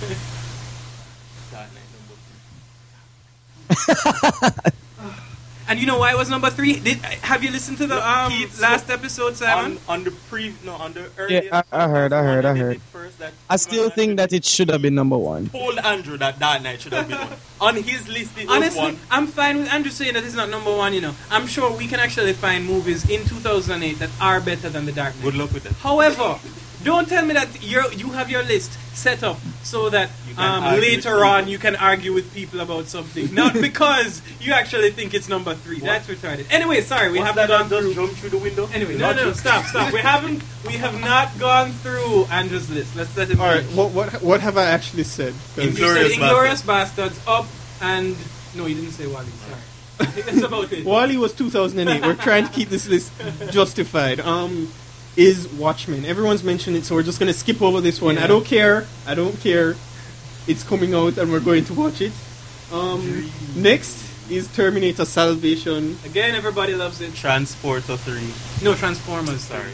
God, no, And you know why it was number three? Did have you listened to the um, Keith, last so episode, Simon? On, on the pre, no, on the earliest. Yeah, I, I heard, I heard, I one that they heard. did First, that I still think that it should have been number one. told Andrew that Dark Knight should have been one. On his list, it was Honestly, one. I'm fine with Andrew saying that it's not number one. You know, I'm sure we can actually find movies in two thousand eight that are better than The Dark Knight. Good luck with that. However, don't tell me that you you have your list set up so that You can um, argue later with on people. you can argue with people about something, not because you actually think it's number three. What? That's retarded. Anyway, sorry, we What's haven't that gone on through. just jump through the window? Anyway, no, Not no, just- stop, stop. We haven't, we have not gone through Andrew's list. Let's let him. All right, finish. what what what have I actually said? 'Cause- You Inglourious said Inglorious Bastards up, and no, you didn't say Wally. Sorry, I think that's about it. Wall-E was two thousand eight. We're trying to keep this list justified. Um, is Watchmen. Everyone's mentioned it, so we're just going to skip over this one. Yeah. I don't care. I don't care. It's coming out and we're going to watch it. Um, next is Terminator Salvation. Again, everybody loves it. Transporter three. No Transformers. Sorry.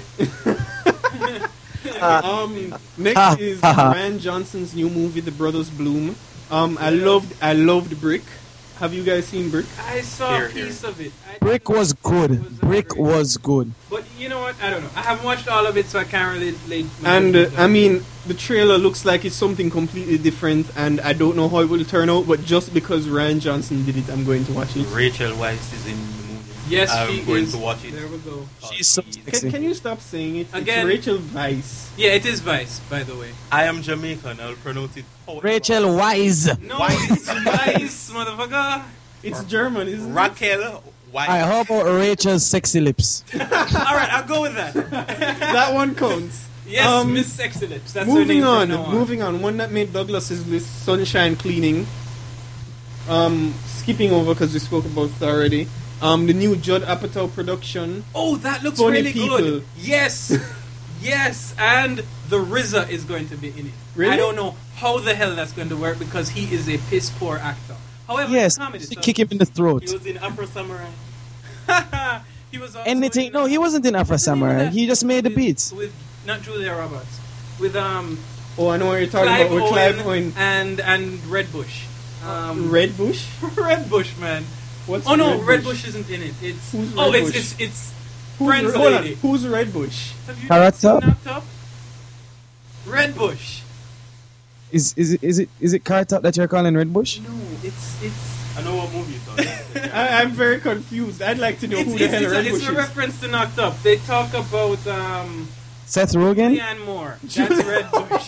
Um, next is Ryan Johnson's new movie, The Brothers Bloom. Um, I loved, I loved Brick. Have you guys seen Brick? I saw Here, a piece of it. I Brick didn't- was it good. Brick average. was good. But you know what? I don't know. I haven't watched all of it, so I can't really. Lay my And uh, judgment on I it. mean, the trailer looks like it's something completely different, and I don't know how it will turn out. But just because Ryan Johnson did it, I'm going to watch it. Rachel Weisz is in the movie. yes, I'm she going is. to watch it. There we go. She's so Please. sexy. Can, can you stop saying it? Again. It's Rachel Weisz. Yeah, it is Vice, by the way. I am Jamaican. I'll pronounce it. however. Rachel Wise. No, Weisz. it's Vice, motherfucker. It's German, isn't it? Raquel Weisz. I how about Rachel's sexy lips? All right, I'll go with that. That one counts. Yes, Um, Miss Sexy Lips. That's her Moving name on, from now on. moving on. One that made Douglas's list, Sunshine Cleaning. Um, skipping over because we spoke about it already. Um, the new Judd Apatow production. Oh, that looks Funny really people. good. Yes, yes, and the R Z A is going to be in it. Really? I don't know how the hell that's going to work because he is a piss poor actor. However, Yes, it's comedy, so kick him in the throat. He was in Afro Samurai. he was also Anything? in, No, he wasn't in Afro What's the name of Samurai. that? He just made the With- beats. with not Julia Roberts, with um Oh, I know what you're talking Clive about with Owen, Clive Owen. and and Red Bush. Um, Red Bush? Red Bush, man. What's Oh no, Red Red Bush? Bush isn't in it. It's Who's oh, Red it's, Bush? it's it's Who's, Friends hold on, lady. who's Red Bush? Have you Carrot seen Top? Knocked Up? Red Bush. Is is it is it is it car top that you're calling Red Bush? No, it's it's I know what movie you're talking about. I, I'm very confused. I'd like to know it's, who the it's, hell it's, a, Red it's Bush a is. reference to Knocked Up. They talk about um Seth Rogen? Julianne Moore. That's Red Bush.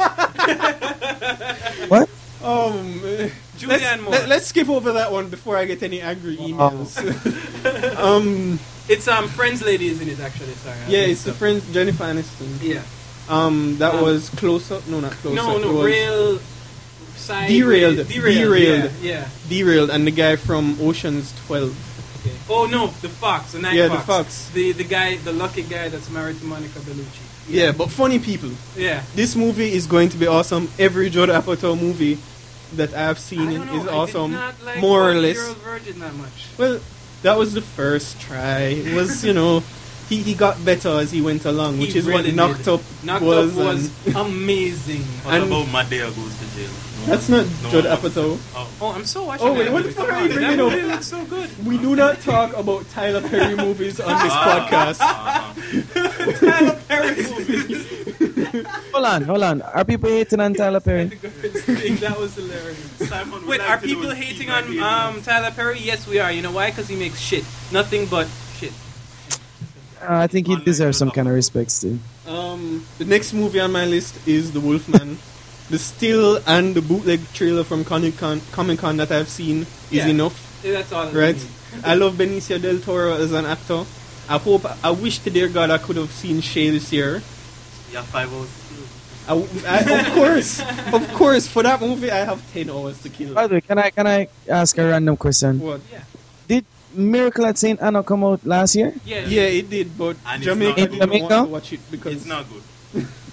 What? Um, uh, Julianne let's, Moore. let, us skip over that one before I get any angry emails. um, It's um Friends lady is in it actually. Sorry. I yeah, think it's the so. friend Jennifer Aniston. Yeah. Um, that Um, was Close Up. No, not Close No, Up. no, it was real. Side Derailed. Derailed. Derailed. Yeah. yeah. Derailed, and the guy from Ocean's Twelve. Okay. Oh no, the Fox, the Night Yeah, the Fox. Fox. The the guy, the lucky guy that's married to Monica Bellucci. Yeah, but funny people. Yeah. This movie is going to be awesome. Every Judd Apatow movie that I've I seen don't know, is I awesome, did not like more or Forty less. Year Old Virgin that much. Well, that was the first try. It was, you know, he, he got better as he went along, which He is really what Knocked did. Up Knocked was. Up was and amazing. What And- about Madea goes to jail? No That's one- not no Judd one wants to- Apatow. Oh. Oh, I'm so watching. Oh, wait, that what the movie. fuck Come are you on, bringing that up? movie looks so good. We do not talk about Tyler Perry movies on this Ah, podcast. ah, Tyler Perry movies. Hold on, hold on. Are people hating on Tyler Perry? That was hilarious. ah. Simon would Wait, like are to know people if hating Steve on Harvey is um, not- Tyler Perry? Yes, we are. You know why? Because he makes shit. Nothing but shit. Uh, I think he deserves some kind of respect still. Um, the next movie on my list is The Wolfman. The still and the bootleg trailer from Comic Con, Comic Con that I've seen is Yeah. enough, Yeah, that's all. I right? need. I love Benicio del Toro as an actor. I hope, I wish to dear God I could have seen Shay this year. Yeah, five hours. I, I- of course, of course, for that movie I have ten hours to kill. By the way, can I can I ask a random question? What? Yeah. Did Miracle at Saint Anna come out last year? Yeah. Yeah, it did, but And it's Jamaica not didn't good. want Jamaica? to watch it because It's not good.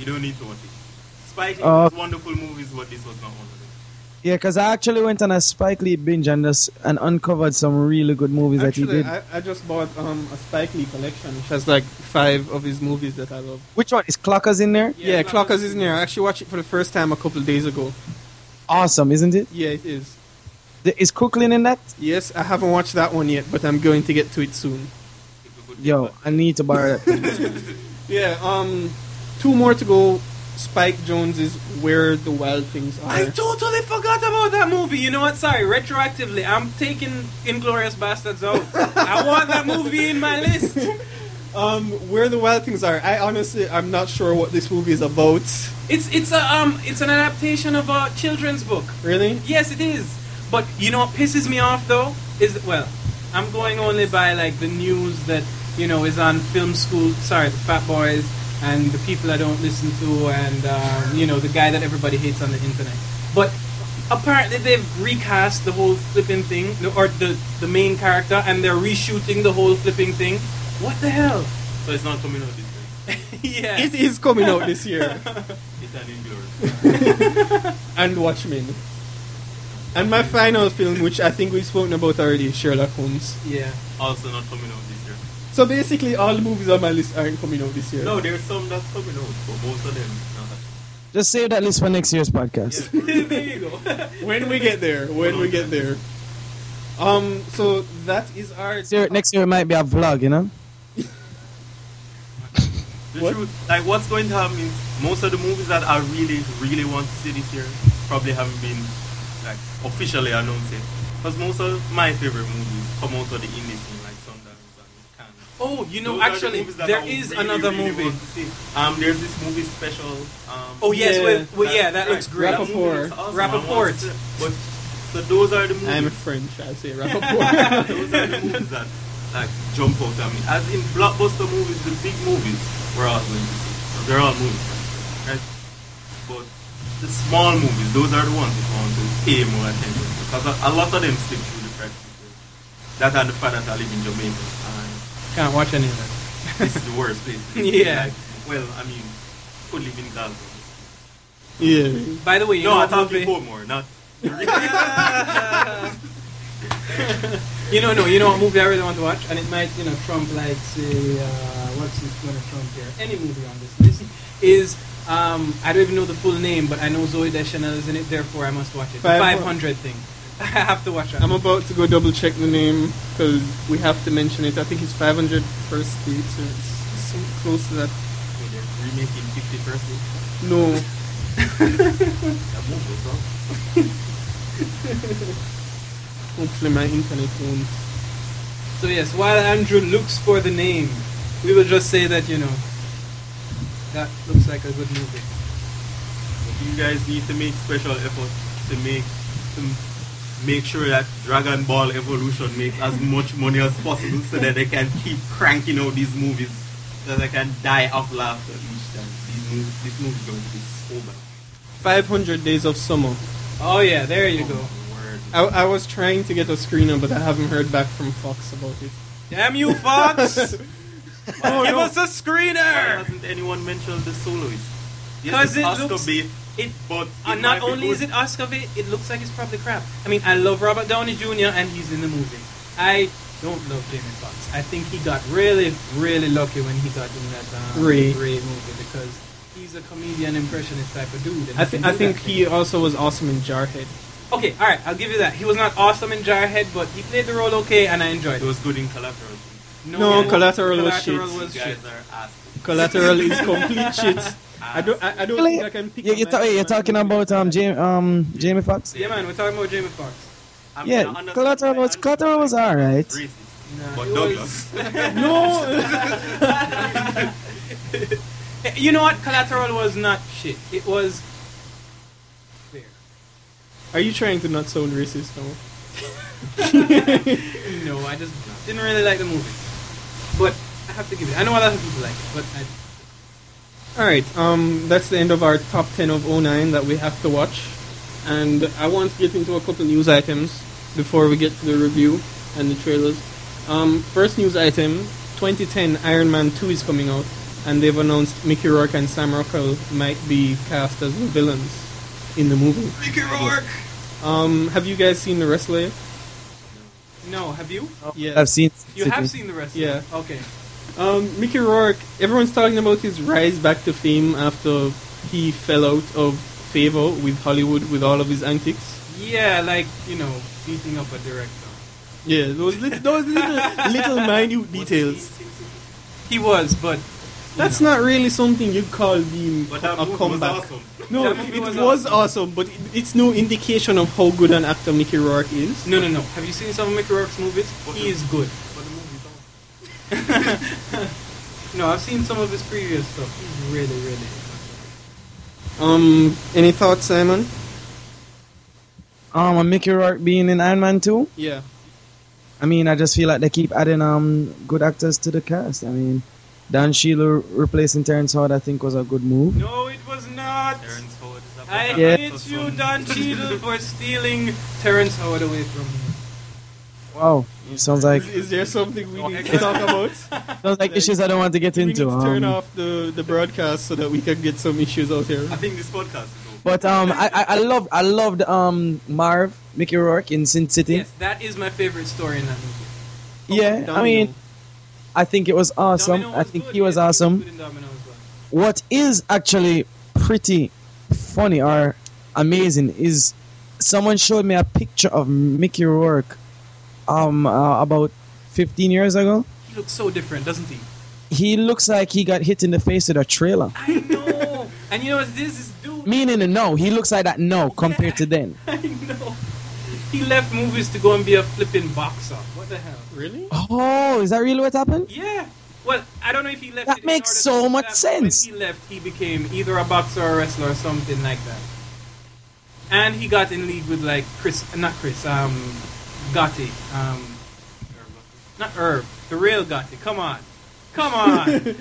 You don't need to watch it. Spike Lee Oh. has wonderful movies, but this was not one of them. Yeah, because I actually went on a Spike Lee binge and just and uncovered some really good movies Actually, that he did. I, I just bought um, a Spike Lee collection, which has like five of his movies that I love. Which one is Clockers in there? Yeah, Yeah, Clockers Clockers is in there. I actually watched it for the first time a couple of days ago. Awesome, isn't it? Yeah, it is. The, is Crooklyn in that? Yes, I haven't watched that one yet, but I'm going to get to it soon. If you could Yo, get I need to borrow that. Yeah, um, two more to go. Spike Jonze's Where the Wild Things Are. I totally forgot about that movie. You know what? Sorry, retroactively, I'm taking Inglourious Bastards out. I want that movie in my list. Um, Where the Wild Things Are. I honestly, I'm not sure what this movie is about. It's it's a um it's an adaptation of a children's book. Really? Yes, it is. But you know what pisses me off though is that, well, I'm going only by like the news that you know is on film school. Sorry, the Fat Boys and the people I don't listen to, and um, you know the guy that everybody hates on the internet. But apparently they've recast the whole flipping thing, or the the main character, and they're reshooting the whole flipping thing. What the hell? So it's not coming out this year. Yeah. It is coming out this year. It's an Inglourious. And Watchmen. And my final film, which I think we've spoken about already, is Sherlock Holmes. Yeah. Also not coming out this year. So basically, all the movies on my list aren't coming out this year. No, there's some that's coming out, but most of them not. Just save that list for next year's podcast. There you go. When we get there, when we get there. Um, so that is our Next year, next year it might be a vlog, you know? The What? truth, like what's going to happen is most of the movies that I really, really want to see this year probably haven't been like officially announced yet. Because most of my favorite movies come out of the indie scene, like Sundance and Cannes. Oh, you know, Those are the actually, movies that there I is really, another really movie. want to see. Um, there's this movie special. Um, Oh yes, Yeah. with, with yeah, that right, looks great. that movie Rappaport. looks awesome. I want Rappaport. to see it. But so those are the movies. I'm French, I say Rappaport. Those are the movies that like jump out at me. As in blockbuster movies, the big movies, we're all going to see. So they're all movies, right? But the small movies, those are the ones that I want to pay more attention to, because a, a lot of them slip through the cracks. That and the fact that I live in Jamaica, and Can't watch any of that. this is the worst place. to live. Yeah. Like, well, I mean, could live in Gaza. Yeah. By the way, you No, know I'm what talking movie? Portmore, not. You know, no, you know what movie I really want to watch, and it might, you know, trump like say, uh, what's this going to trump here? Any movie on this list is um, I don't even know the full name, but I know Zoe Deschanel is in it, therefore I must watch it. The Five- five hundred thing. I have to watch that. I'm about to go double check the name because we have to mention it. I think it's five hundred First Dates or it's something close to that. So they're remaking fifty First Dates. No. That movie was wrong. Hopefully my internet won't. So yes, while Andrew looks for the name, we will just say that, you know, that looks like a good movie. But you guys need to make special effort to make to make sure that Dragon Ball Evolution makes as much money as possible so that they can keep cranking out these movies so they can die of laughter each time. These movies, this movie's going to be so bad. five hundred Days of Summer. Oh yeah, there you Oh, go. my word. I, I was trying to get a screener, but I haven't heard back from Fox about it. Damn you, Fox! Oh, Give no. us a Why screener! hasn't anyone mentioned the soloist? Yes, 'Cause it's it Oscar looks- bait, It, but uh, it not might be only is good. it Oscar bait, it looks like it's probably crap. I mean, I love Robert Downey Junior and he's in the movie. I don't love Jamie Foxx. I think he got really, really lucky when he got in that um, Ray. Ray movie because he's a comedian impressionist type of dude. And I, he th- can I do think that he thing. also was awesome in Jarhead. Okay, all right, I'll give you that. He was not awesome in Jarhead, but he played the role okay, and I enjoyed It it. was good in Collateral. No, Collateral was Collateral shit. was You shit. guys are asking. Collateral is complete shit. I don't. I, I don't Really? think I can pick. You, a you ta- match you're for talking my about um, movie. Jamie, um, Jamie Foxx? Yeah, man, we're talking about Jamie Foxx. I'm Yeah, gonna understand Collateral why was- I'm Collateral was like alright. racist. Nah, But it Douglas. was- You know what? Collateral was not shit. It was fair. Are you trying to not sound racist now? No, I just didn't really like the movie. But I have to give it. I know a lot of people like it, but I, All right. Um, that's the end of our top ten of oh nine that we have to watch, and I want to get into a couple news items before we get to the review and the trailers. Um, first news item: twenty ten Iron Man two is coming out. and they've announced Mickey Rourke and Sam Rockwell might be cast as the villains in the movie. Mickey Rourke! Um, have you guys seen The Wrestler yet? No, have you? Yeah. I've seen. You City. have seen the rest. Yeah. Okay. Um, Mickey Rourke, everyone's talking about his rise back to fame after he fell out of favor with Hollywood with all of his antics. Yeah, like you know, beating up a director. Yeah, those little, those little, little minute details. He was, but you That's know. not really something you'd call being But co- that a movie comeback. was awesome. No, That movie it was was, awesome. awesome, but it, it's no indication of how good an actor Mickey Rourke is. No, no, no. Have you seen some of Mickey Rourke's movies? What He the- is good. But the movie's awesome. No, I've seen some of his previous stuff. He's really, really. Um, any thoughts, Simon? Um, and Mickey Rourke being in Iron Man two. Yeah. I mean, I just feel like they keep adding um good actors to the cast. I mean, Don Cheadle replacing Terrence Howard, I think, was a good move. No, it was not. Terrence Howard is a I better Yeah. actor, hate you, son. Don Cheadle, for stealing Terrence Howard away from me. Wow, sounds like Is, is there something we need to talk about? sounds like issues I don't want to get We need into. to turn um, off the, the broadcast so that we can get some issues out here. I think this podcast is over. But um, I I, I loved I loved um Marv Mickey Rourke in Sin City. Yes, that is my favorite story in that movie. Yeah, I Domino. mean, I think it was awesome. Domino I was think good, he was yes, awesome. good in Domino as well. What is actually pretty funny or amazing is someone showed me a picture of Mickey Rourke um uh, about fifteen years ago. He looks so different, doesn't he? He looks like he got hit in the face with a trailer. I know. And you know what this is, dude? Meaning no, he looks like that now compared to then. I know. He left movies to go and be a flipping boxer. What the hell? Really? Oh, is that really what happened? Yeah. Well, I don't know if he left. That it in makes order so to do much that, but sense. When he left, he became either a boxer or a wrestler or something like that. And he got in league with like Chris, not Chris, um, Gotti, um, not Herb, the real Gotti. Come on, come on.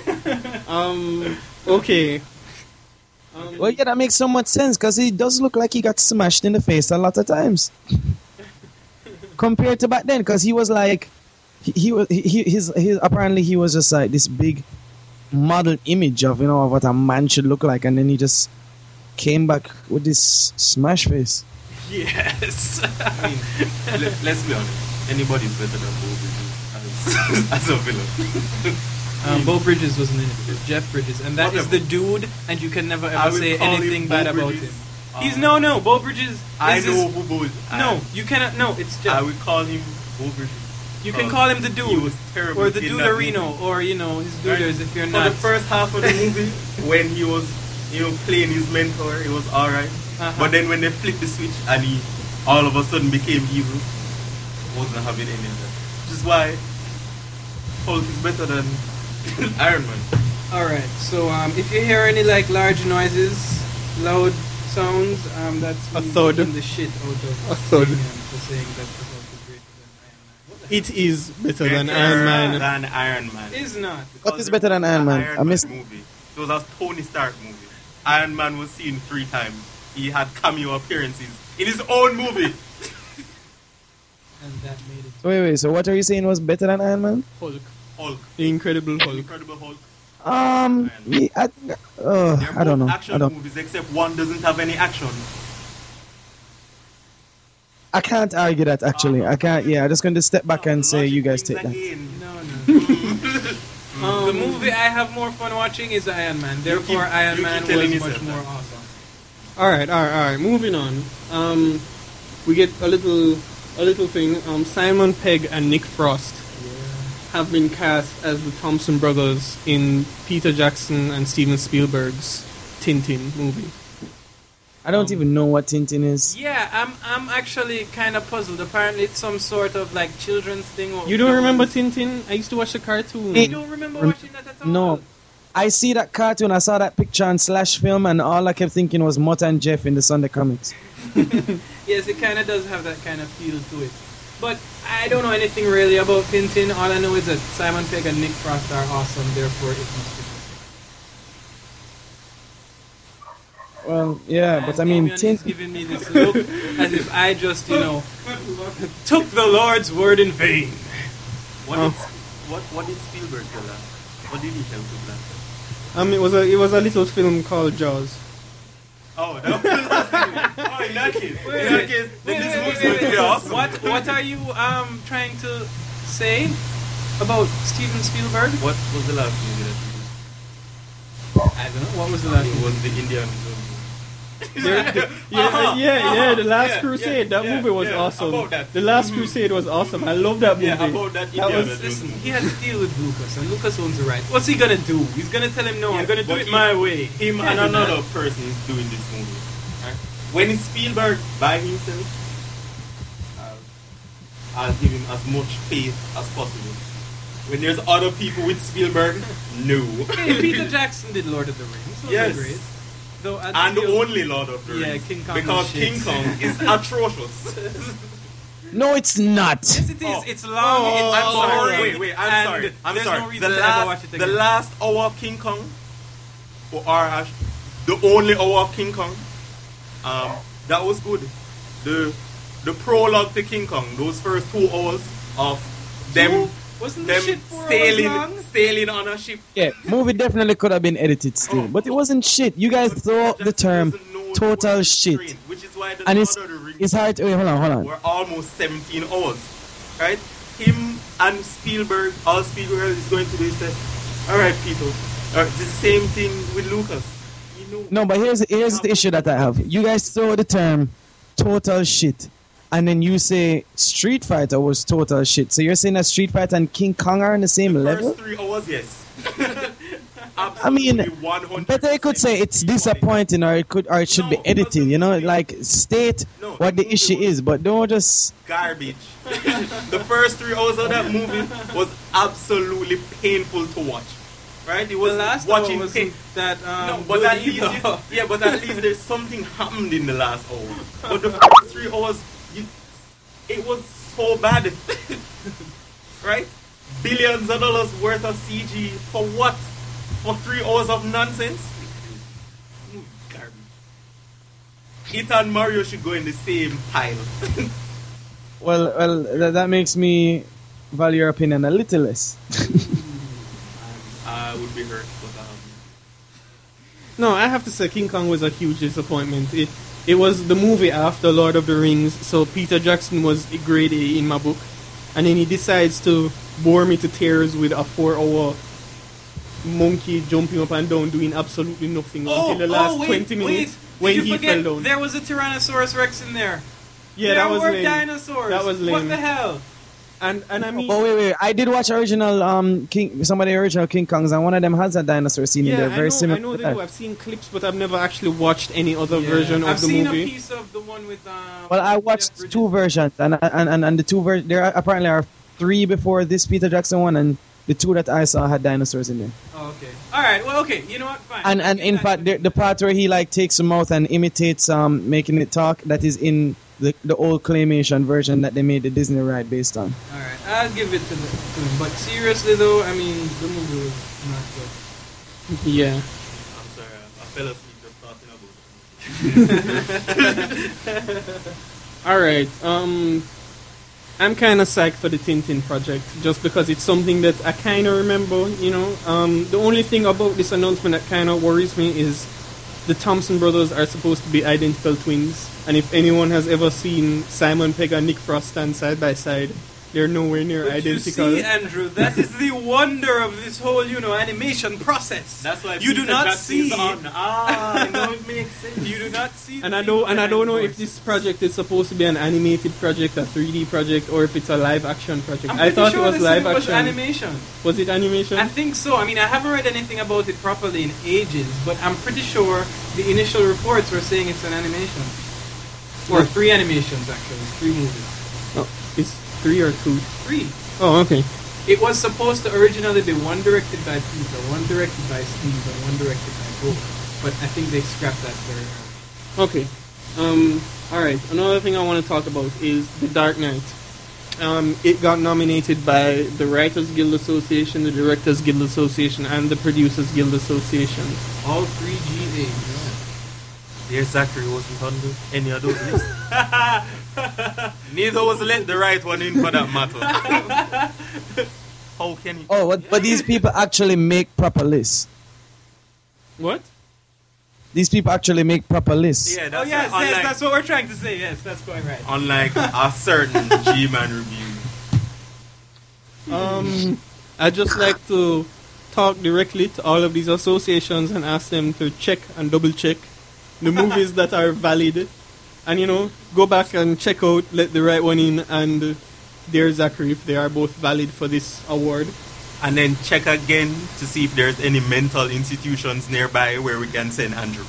Um, okay. Um, Well, yeah, that makes so much sense because he does look like he got smashed in the face a lot of times compared to back then. Because he was like, he, he was he, he his, his apparently he was just like this big model image of you know of what a man should look like, and then he just came back with this smash face. Yes. I mean, let, let's be honest. Anybody's better than Bo Bridges as, as a villain. Um, Bo Bridges wasn't in it. It was Jeff Bridges, and that is Whatever. the dude. And you can never I ever will say call him anything Bo bad about Bridges. him. Um, He's no, no. Bo Bridges. Is I his- know who Bo is. No, you cannot. No, it's I, Jeff. I would call him Bo Bridges. You can because call him the He dude, was terrible or the in dude that Reno, movie. or you know his Right? duders if you're For not. the first half of the movie, when he was, you know, playing his mentor, it was alright. Uh-huh. But then when they flipped the switch and he all of a sudden became evil, wasn't having any of that. Which is why Hulk is better than Iron Man. All right. So um, if you hear any like large noises, loud sounds, um, that's A me thud. kicking the shit out of A thud. Damien for saying that the Hulk is greater than Iron Man. What the It is better than Better Iron Man. Than Iron Man. hell? Is not. What Because is there better than was Iron an Man? Iron I missed- movie. It was a Tony Stark movie. Iron Man was seen three times. He had cameo appearances in his own movie. And that made it. Wait, wait. So what are you saying was better than Iron Man? Hulk. Hulk. The Incredible Hulk. Incredible Hulk. Um, yeah, I, uh, They're I don't both know. action I don't. movies, except one doesn't have any action. I can't argue that actually. I can't. Yeah, I'm just going to step back and say Logic you guys wins take that. again. No, no. the movie I have more fun watching is Iron Man. Therefore, keep- Iron you Man keep telling was much yourself more that. awesome. All right, all right, all right. Moving on. Um, we get a little, a little thing. Um, Simon Pegg and Nick Frost have been cast as the Thompson brothers in Peter Jackson and Steven Spielberg's Tintin movie. I don't even know what Tintin is. Yeah, I'm I'm actually kind of puzzled. Apparently, it's some sort of like children's thing. Or You don't remember Tintin? I used to watch the cartoon. You don't remember watching that at all? No. I see that cartoon. I saw that picture on Slash Film, and all I kept thinking was Mutt and Jeff in the Sunday comics. Yes, it kind of does have that kind of feel to it. But I don't know anything really about Tintin. All I know is that Simon Pegg and Nick Frost are awesome. Therefore, it must be. Well, yeah, but I And mean, Damien is Tintin. giving me this look as if I just, you know, took the Lord's word in vain. What, Oh. did, what, what did Spielberg tell us? What did he help with that? Um, it was a it was a little film called Jaws. Oh, that was the last thing. Oh, in that case, Wait, in that wait, case, wait, then wait, this wait, movie's wait, going to be wait. awesome. What what are you um trying to say about Steven Spielberg? What was the last movie that he did? I don't know. What was the last It one? was the Indiana Jones. Yeah, the- yeah, Uh-huh, yeah, yeah, uh-huh, The Last yeah, Crusade. yeah, that yeah, movie was yeah, awesome. about that. The Last Mhm. Crusade was awesome. I love that movie. Yeah, about that That Indiana was- Jones Listen, movie. he has to deal with Lucas, and Lucas owns the right. What's he gonna do? He's gonna tell him no. Yeah, I'm gonna do but it he- my way. Him Can't and do that. another person is doing this movie. Right? When it's Spielberg by himself, I'll, I'll give him as much faith as possible. When there's other people with Spielberg, no. Hey, Peter Jackson did Lord of the Rings. Those Yes. are great. Though I And feel- only Lord of the Yeah, Rings. King Kong because is shit. King Kong is atrocious. No, it's not. Yes, it is. Oh. It's long. Oh, it's I'm sorry. boring. Wait, wait. I'm and sorry. I'm there's sorry. no reason the, to last, ever watch it the again. last hour of King Kong, or or the only hour of King Kong, um, that was good. The the prologue to King Kong, those first two hours of them, Two? Wasn't the them shit four hours sailing, long? sailing on a ship. Yeah, movie definitely could have been edited still, Oh. but it wasn't shit. You guys But throw Jackson the term doesn't know total what he's shit, trained, which is why the and it's Lord of the Rings it's hard. To, wait, hold on, hold on. were almost seventeen hours, right? Him and Spielberg, all Spielberg is going to do is say, all right, people, all right, it's the same thing with Lucas. You know, No, but here's here's the issue that I have. You guys throw the term total shit, and then you say Street Fighter was total shit. So you're saying that Street Fighter and King Kong are on the same the level? first three hours, yes. I mean, one hundred better you could say it's disappointing, or it could, or it should be No, edited. because You know, the movie- like state No, what the the movie issue was- is, but don't just. Garbage. The first three hours of that movie was absolutely painful to watch. Right? It was The last watching hour was pain. that um, No, but good at least either. it's- yeah, but at least there's something happened in the last hour. But the first three hours, you, it was so bad, right? Billions of dollars worth of C G for what? For three hours of nonsense? Garbage. It and Mario should go in the same pile. Well, well, that, that makes me value your opinion a little less. I would be hurt, but um, No, I have to say King Kong was a huge disappointment. It it was the movie after Lord of the Rings, so Peter Jackson was a grade A in my book, and then he decides to bore me to tears with a four-hour monkey jumping up and down doing absolutely nothing until the last wait, twenty minutes wait. when Did you he forget fell down. There was a Tyrannosaurus Rex in there. Yeah, there that was were lame. dinosaurs. That was What lame. the hell? And and I mean, But wait, wait, I did watch original um King, some of the original King Kongs, and one of them has a dinosaur scene in yeah, there, I very know, similar I know to they that. do. I've seen clips, but I've never actually watched any other Yeah. version of I've the seen movie. a piece of the one with. Um, Well, I Jeff watched Bridges. two versions, and and and, and the two ver- there are, apparently are three before this Peter Jackson one, and the two that I saw had dinosaurs in there. Oh, okay. All right. Well, okay. You know what? Fine. And and in fact, the, the part where he like takes a mouth and imitates um making it talk, that is in the the old claymation version that they made the Disney ride based on. All right. I'll give it to, the, to him. But seriously, though, I mean, the movie was not good. Yeah. I'm sorry, I, I fell asleep just talking about it. All right. Um, I'm kind of psyched for the Tintin project just because it's something that I kind of remember. You know, um, the only thing about this announcement that kind of worries me is the Thompson brothers are supposed to be identical twins, and if anyone has ever seen Simon Pegg and Nick Frost stand side by side, they're nowhere near But you identical. see, Andrew, that is the wonder of this whole, you know, animation process. That's why you do Peter not Jackson see. is on. Ah, I know it makes sense. You do not see. And the I don't, and I don't know behind if the this project is supposed to be an animated project, a three D project, or if it's a live action project. I'm I pretty thought sure it was they live said it was action. animation. Was it animation? I think so. I mean, I haven't read anything about it properly in ages, but I'm pretty sure the initial reports were saying it's an animation. Or Yeah. three animations, actually. Three movies. Oh, it's three or two. Three. Oh, okay. It was supposed to originally be one directed by Peter, one directed by Steve, and one directed by Bo. But I think they scrapped that very early. Okay. Um. All right. Another thing I want to talk about is The Dark Knight. Um, it got nominated by the Writers Guild Association, the Directors Guild Association, and the Producers Guild Association. All three G As. Dear Zachary wasn't on the, any of those lists. Neither was let the right one in for that matter. how can he? Oh, what, but these people actually make proper lists. What? These people actually make proper lists. Yeah, Oh that's yes, unlike, yes, that's what we're trying to say. Yes, that's quite right. unlike a certain G-Man review. Um, I'd just like to talk directly to all of these associations and ask them to check and double check the movies that are valid. And, you know, go back and check out Let the Right One In and uh, Dear Zachary if they are both valid for this award. And then check again to see if there's any mental institutions nearby where we can send Andrew.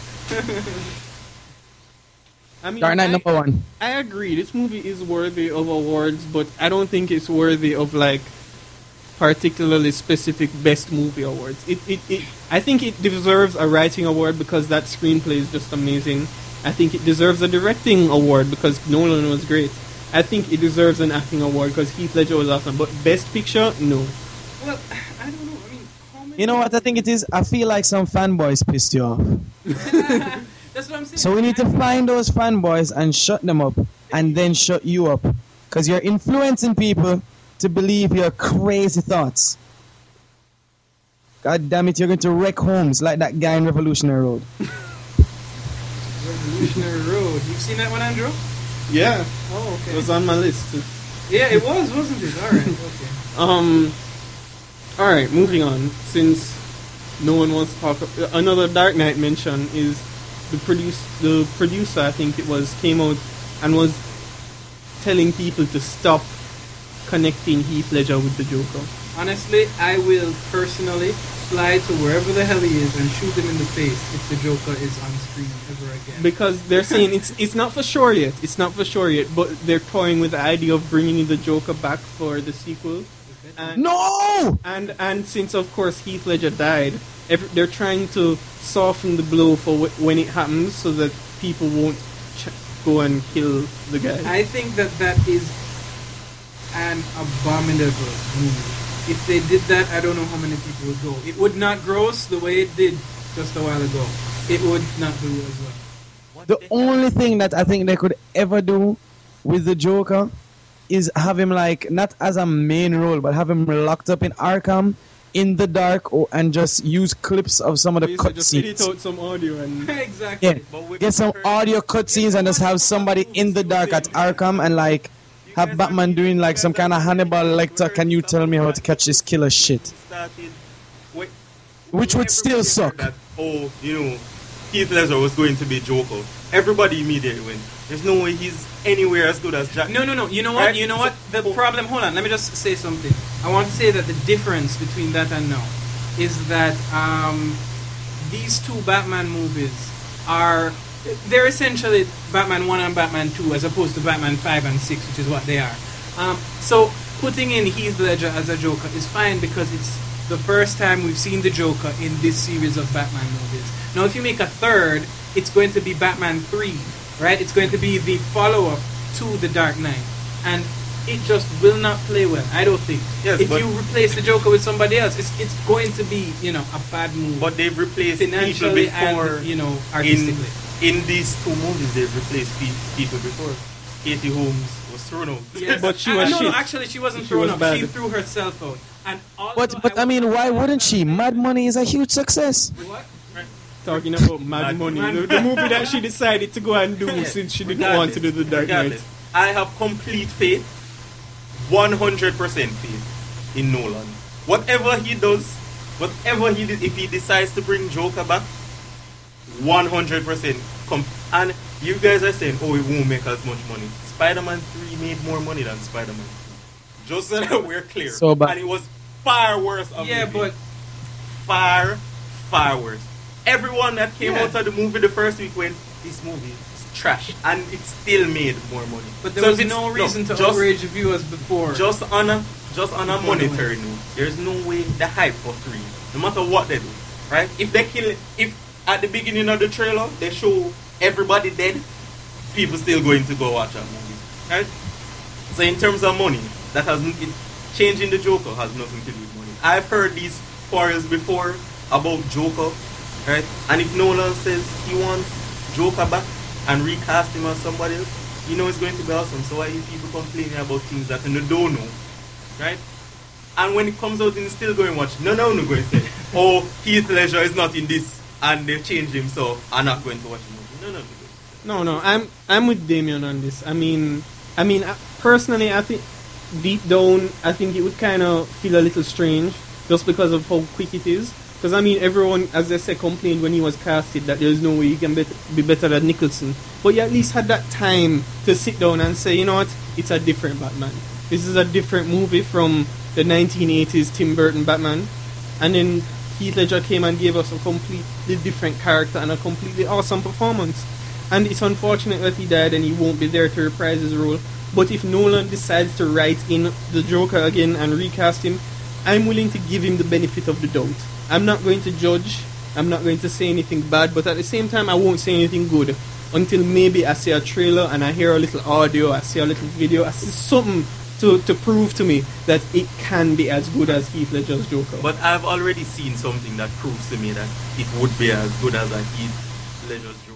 I mean, Dark Knight I, number one. I agree. This movie is worthy of awards, but I don't think it's worthy of, like, particularly specific best movie awards. It, it, it, I think it deserves a writing award because that screenplay is just amazing. I think it deserves a directing award because Nolan was great. I think it deserves an acting award because Heath Ledger was awesome. But best picture, no. Well, I don't know. I mean, how many? You know what I think it is? I feel like some fanboys pissed you off. That's what I'm saying. So we need to find those fanboys and shut them up and then shut you up. Because you're influencing people to believe your crazy thoughts. God damn it, you're going to wreck homes like that guy in Revolutionary Road. Revolutionary Road. You've seen that one, Andrew? Yeah, Oh, it okay. was on my list. Yeah, it was, wasn't it? All right. Okay. Um, all right, moving on. Since no one wants to talk, another Dark Knight mention is the produce. The producer, I think it was, came out and was telling people to stop connecting Heath Ledger with the Joker. Honestly, I will personally fly to wherever the hell he is and shoot him in the face if the Joker is on screen ever again. Because they're saying it's it's not for sure yet. It's not for sure yet, but they're toying with the idea of bringing the Joker back for the sequel. And, No! And and since of course Heath Ledger died, every, they're trying to soften the blow for wh- when it happens, so that people won't ch- go and kill the guy. I think that that is an abominable move. If they did that, I don't know how many people would go. It would not gross the way it did just a while ago. It would not do as well. What The only thing that I think they could ever do with the Joker is have him, like, not as a main role, but have him locked up in Arkham in the dark, or, and just use clips of some of the Please, just edit cutscenes. out some audio and Exactly. Yeah, But with get some the- audio cutscenes and just have somebody in the dark at Arkham and, like, have Batman doing, like, some kind of Hannibal Lecter, can you tell me how to catch this killer shit? Started, wait, Which would still everybody suck. heard That, oh, you know, Heath Ledger was going to be Joker. Everybody immediately went, there's no way he's anywhere as good as Jack. No, no, no. You know what? Right? You know what? The So- problem. Hold on. Let me just say something. I want to say that the difference between that and now is that um, these two Batman movies are they're essentially Batman one and Batman two, as opposed to Batman five and six, which is what they are. Um, so putting in Heath Ledger as a Joker is fine because it's the first time we've seen the Joker in this series of Batman movies. Now, if you make a third, it's going to be Batman three, right? It's going to be the follow-up to The Dark Knight. And it just will not play well, I don't think. Yes, if but- you replace the Joker with somebody else, it's, it's going to be, you know, a bad move. But they've replaced people financially before. and, you know, in, artistically. in these two movies, they've replaced pe- people before. Katie Holmes was thrown out. Yes. But she Uh, was no, no, shit. actually, she wasn't She thrown was out. bad. She threw herself out. And also, But, but I mean, why wouldn't she? Mad Money is a huge success. What? talking about Mad Mad Money, Money. the, the movie that she decided to go and do Yeah. since she didn't want to do The Dark Knight. Regardless, I have complete faith, one hundred percent faith in Nolan. Whatever he does, whatever he did, if he decides to bring Joker back, one hundred percent come. And you guys are saying, oh, it won't make as much money. Spider-Man three made more money than Spider-Man two. Just so that we're clear. So bad. And it was far worse. Of Yeah, movie. but far, far worse. Everyone that came Yeah. out of the movie the first week went, this movie is trash. And it still made more money. but there So was it's- no reason to just, outrage viewers before. Just on a, just on a Before the monetary note, there's no way the hype for three, no matter what they do, right? If they kill it, if at the beginning of the trailer, they show everybody dead, people still going to go watch that movie, right? So in terms of money, that has n- it, changing the Joker has nothing to do with money. I've heard these quarrels before about Joker, right? And if Nolan says he wants Joker back and recast him as somebody else, you know it's going to be awesome. So why are you people complaining about things that you don't know, right? And when it comes out, and still going watch. No, no, no, going to say, oh, Heath Ledger is not in this, and they've changed him, so I'm not going to watch the movie. No, no, no. No, no, I'm I'm with Damien on this. I mean, I mean, uh, personally, I think deep down, I think it would kind of feel a little strange just because of how quick it is. Because I mean, everyone, as I said, complained when he was casted that there's no way he can bet- be better than Nicholson. But you at least had that time to sit down and say, you know what, it's a different Batman. This is a different movie from the nineteen eighties Tim Burton Batman. And then Heath Ledger came and gave us a completely different character and a completely awesome performance. And it's unfortunate that he died and he won't be there to reprise his role. But if Nolan decides to write in the Joker again and recast him, I'm willing to give him the benefit of the doubt. I'm not going to judge, I'm not going to say anything bad, but at the same time I won't say anything good until maybe I see a trailer and I hear a little audio, I see a little video, I see something to, to prove to me that it can be as good as Heath Ledger's Joker. But I've already seen something that proves to me that it would be as good as a Heath Ledger's Joker.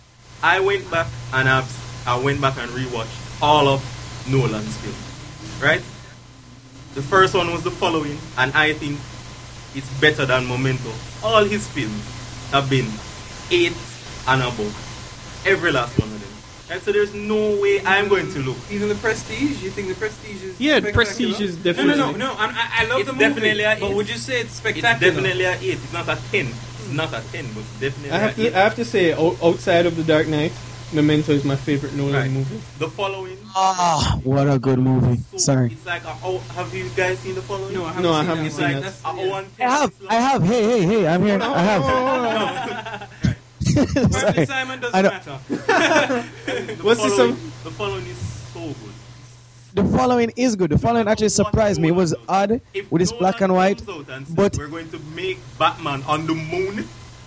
I went back and I've, I went back and rewatched all of Nolan's films, right? The first one was The Following, and I think it's better than Memento. All his films have been eight and above. Every last one of them. Right? So there's no way I'm going to look. Even The Prestige? You think The Prestige is Yeah, spectacular? Prestige is definitely... No, no, no. no I'm, I, I love It's the movie, definitely a but eight. would you say it's It's spectacular? definitely a eight. It's not a ten. It's not a ten, but it's definitely I have a to eight. I have to say, o- outside of The Dark Knight, Memento is my favorite Nolan Right. movie. The Following. Ah, what a good movie. So Sorry. It's like a, oh, have you guys seen The Following? No, I haven't No, I seen haven't that seen one. that. That's- A yeah. oh and I ten have, is I like- have. Hey, hey, hey, I'm here. I have. Birthday Sorry. Simon I doesn't don't- matter. The What's this following, song? The Following is so good. The Following is good. The Following actually surprised me. It was odd If with this Nolan black and white, comes out and says, but we're going to make Batman on the moon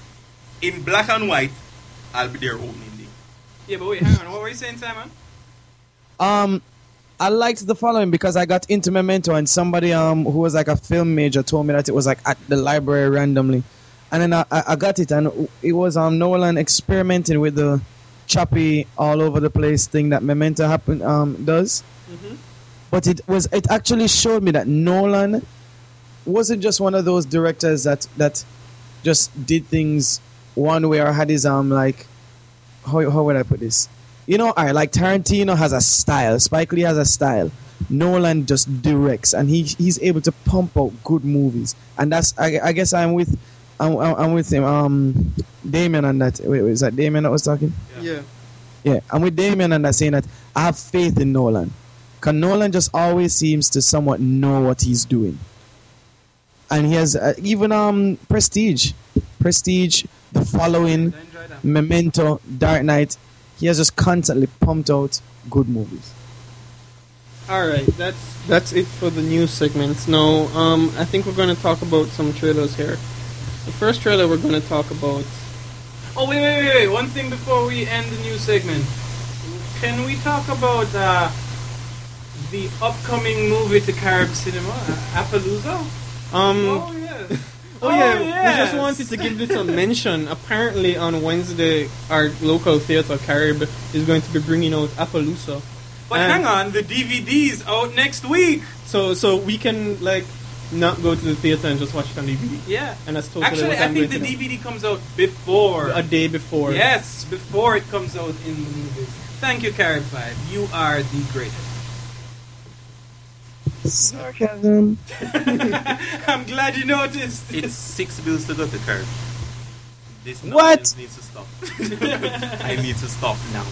in black and white, I'll be there opening day. Yeah, but wait, hang on. What were you saying, Simon? um, I liked The Following because I got into Memento and somebody um who was like a film major told me that it was like at the library randomly, and then I, I I got it and it was um Nolan experimenting with the choppy all over the place thing that Memento happen um does. Mm-hmm. But it was it actually showed me that Nolan wasn't just one of those directors that that just did things one way or had his um like how how would I put this? You know, alright, like Tarantino has a style, Spike Lee has a style. Nolan just directs, and he he's able to pump out good movies, and that's I, I guess I'm with I'm, I'm with him um Damien on that. Wait, wait, is that Damien that was talking? Yeah. Yeah, I'm with Damien on that, saying that I have faith in Nolan. Because Nolan just always seems to somewhat know what he's doing. And he has, uh, even um Prestige, Prestige, The Following, I enjoyed that. Memento, Dark Knight. He has just constantly pumped out good movies. All right, that's that's it for the news segments. Now, um, I think we're going to talk about some trailers here. The first trailer we're going to talk about. Oh, wait, wait, wait, wait. One thing before we end the news segment. Can we talk about uh, the upcoming movie to Carib Cinema, uh, Appaloosa? Um, Oh, yes. Oh yeah, yes. we just wanted to give this a mention. Apparently on Wednesday, our local theater, Carib, is going to be bringing out Appaloosa. But And hang on, the D V D's out next week. So so we can like not go to the theater and just watch it on D V D. Yeah. And that's totally Actually, what I I'm think going the to do. D V D comes out before. A day before. Yes, before it comes out in the movies. Thank you, Carib five. You are the greatest. Sarcasm. I'm glad you noticed. It's six bills to go to Carib. This What? nonsense needs to stop. I need to stop now.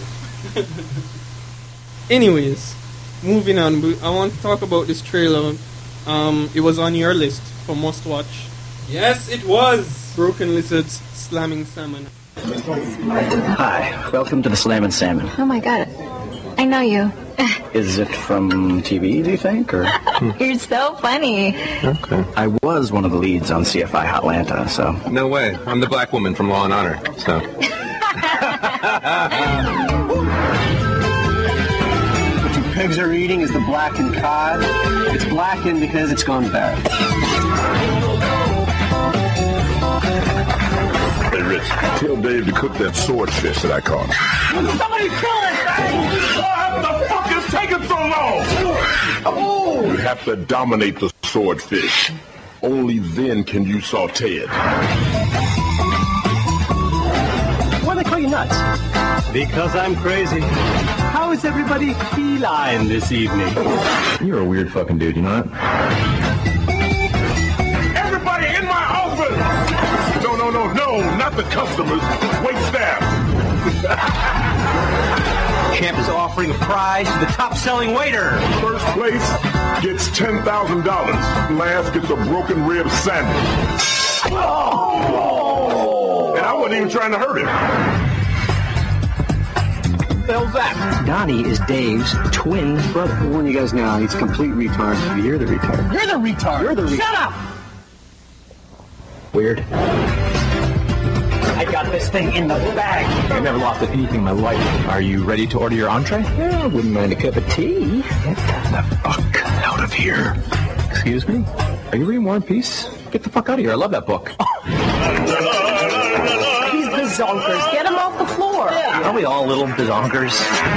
Anyways, moving on. we- I want to talk about this trailer. Um, it was on your list for must watch. Yes, it was. Broken Lizards Slamming Salmon. Hi, welcome to the Slam and Salmon. Oh my god. I know you. Is it from T V, do you think, or? You're so funny. Okay. I was one of the leads on C F I Hotlanta, so. No way. I'm the black woman from Law and Honor, so. What you pigs are eating is the blackened cod. It's blackened because it's gone bad. Hey, Rich, tell Dave to cook that swordfish that I caught. Somebody kill this thing! What the fuck is taking so long? Oh! You have to dominate the swordfish. Only then can you saute it. Why do they call you nuts? Because I'm crazy. How is everybody feline this evening? You're a weird fucking dude, you know that? Everybody in my office! No, no, no, no, not the customers. Wait staff. Champ is offering a prize to the top-selling waiter. First place gets ten thousand dollars. Last gets a broken rib sandwich. Oh! And I wasn't even trying to hurt him. What the hell's that? Donnie is Dave's twin brother. I warn you guys now, he's a complete retard. You're the retard. You're the retard. You're the retard. Shut up! Weird. I got this thing in the bag. I've never lost anything in my life. Are you ready to order your entree? Yeah, I wouldn't mind a cup of tea. Get the fuck out of here. Excuse me? Are you reading War and Peace? Get the fuck out of here. I love that book. These bazonkers. Get him off the floor. Yeah. Are we all little bazonkers?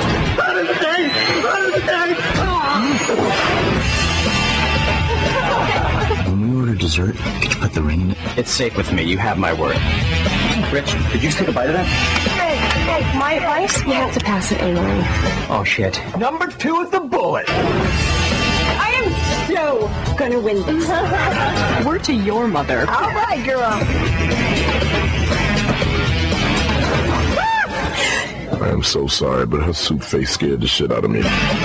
When we order dessert, could you put the ring in it? It's safe with me. You have my word. Rich, did you just take a bite of that? Hey, hey, my advice? You have to pass it anyway. Oh, shit. Number two is the bullet. I am so gonna win this. Word to your mother. All right, girl. I am so sorry, but her soup face scared the shit out of me.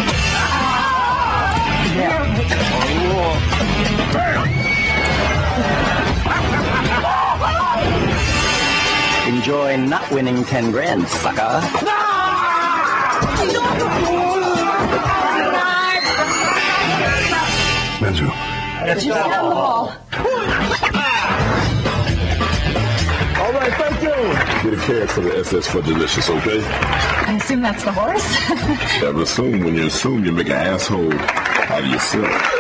Enjoy not winning ten grand, sucker. Benju. Just down the hall. All right, thank you. Get a card for the S S for delicious, okay? I assume that's the horse? Never assume. When you assume, you make an asshole out of yourself.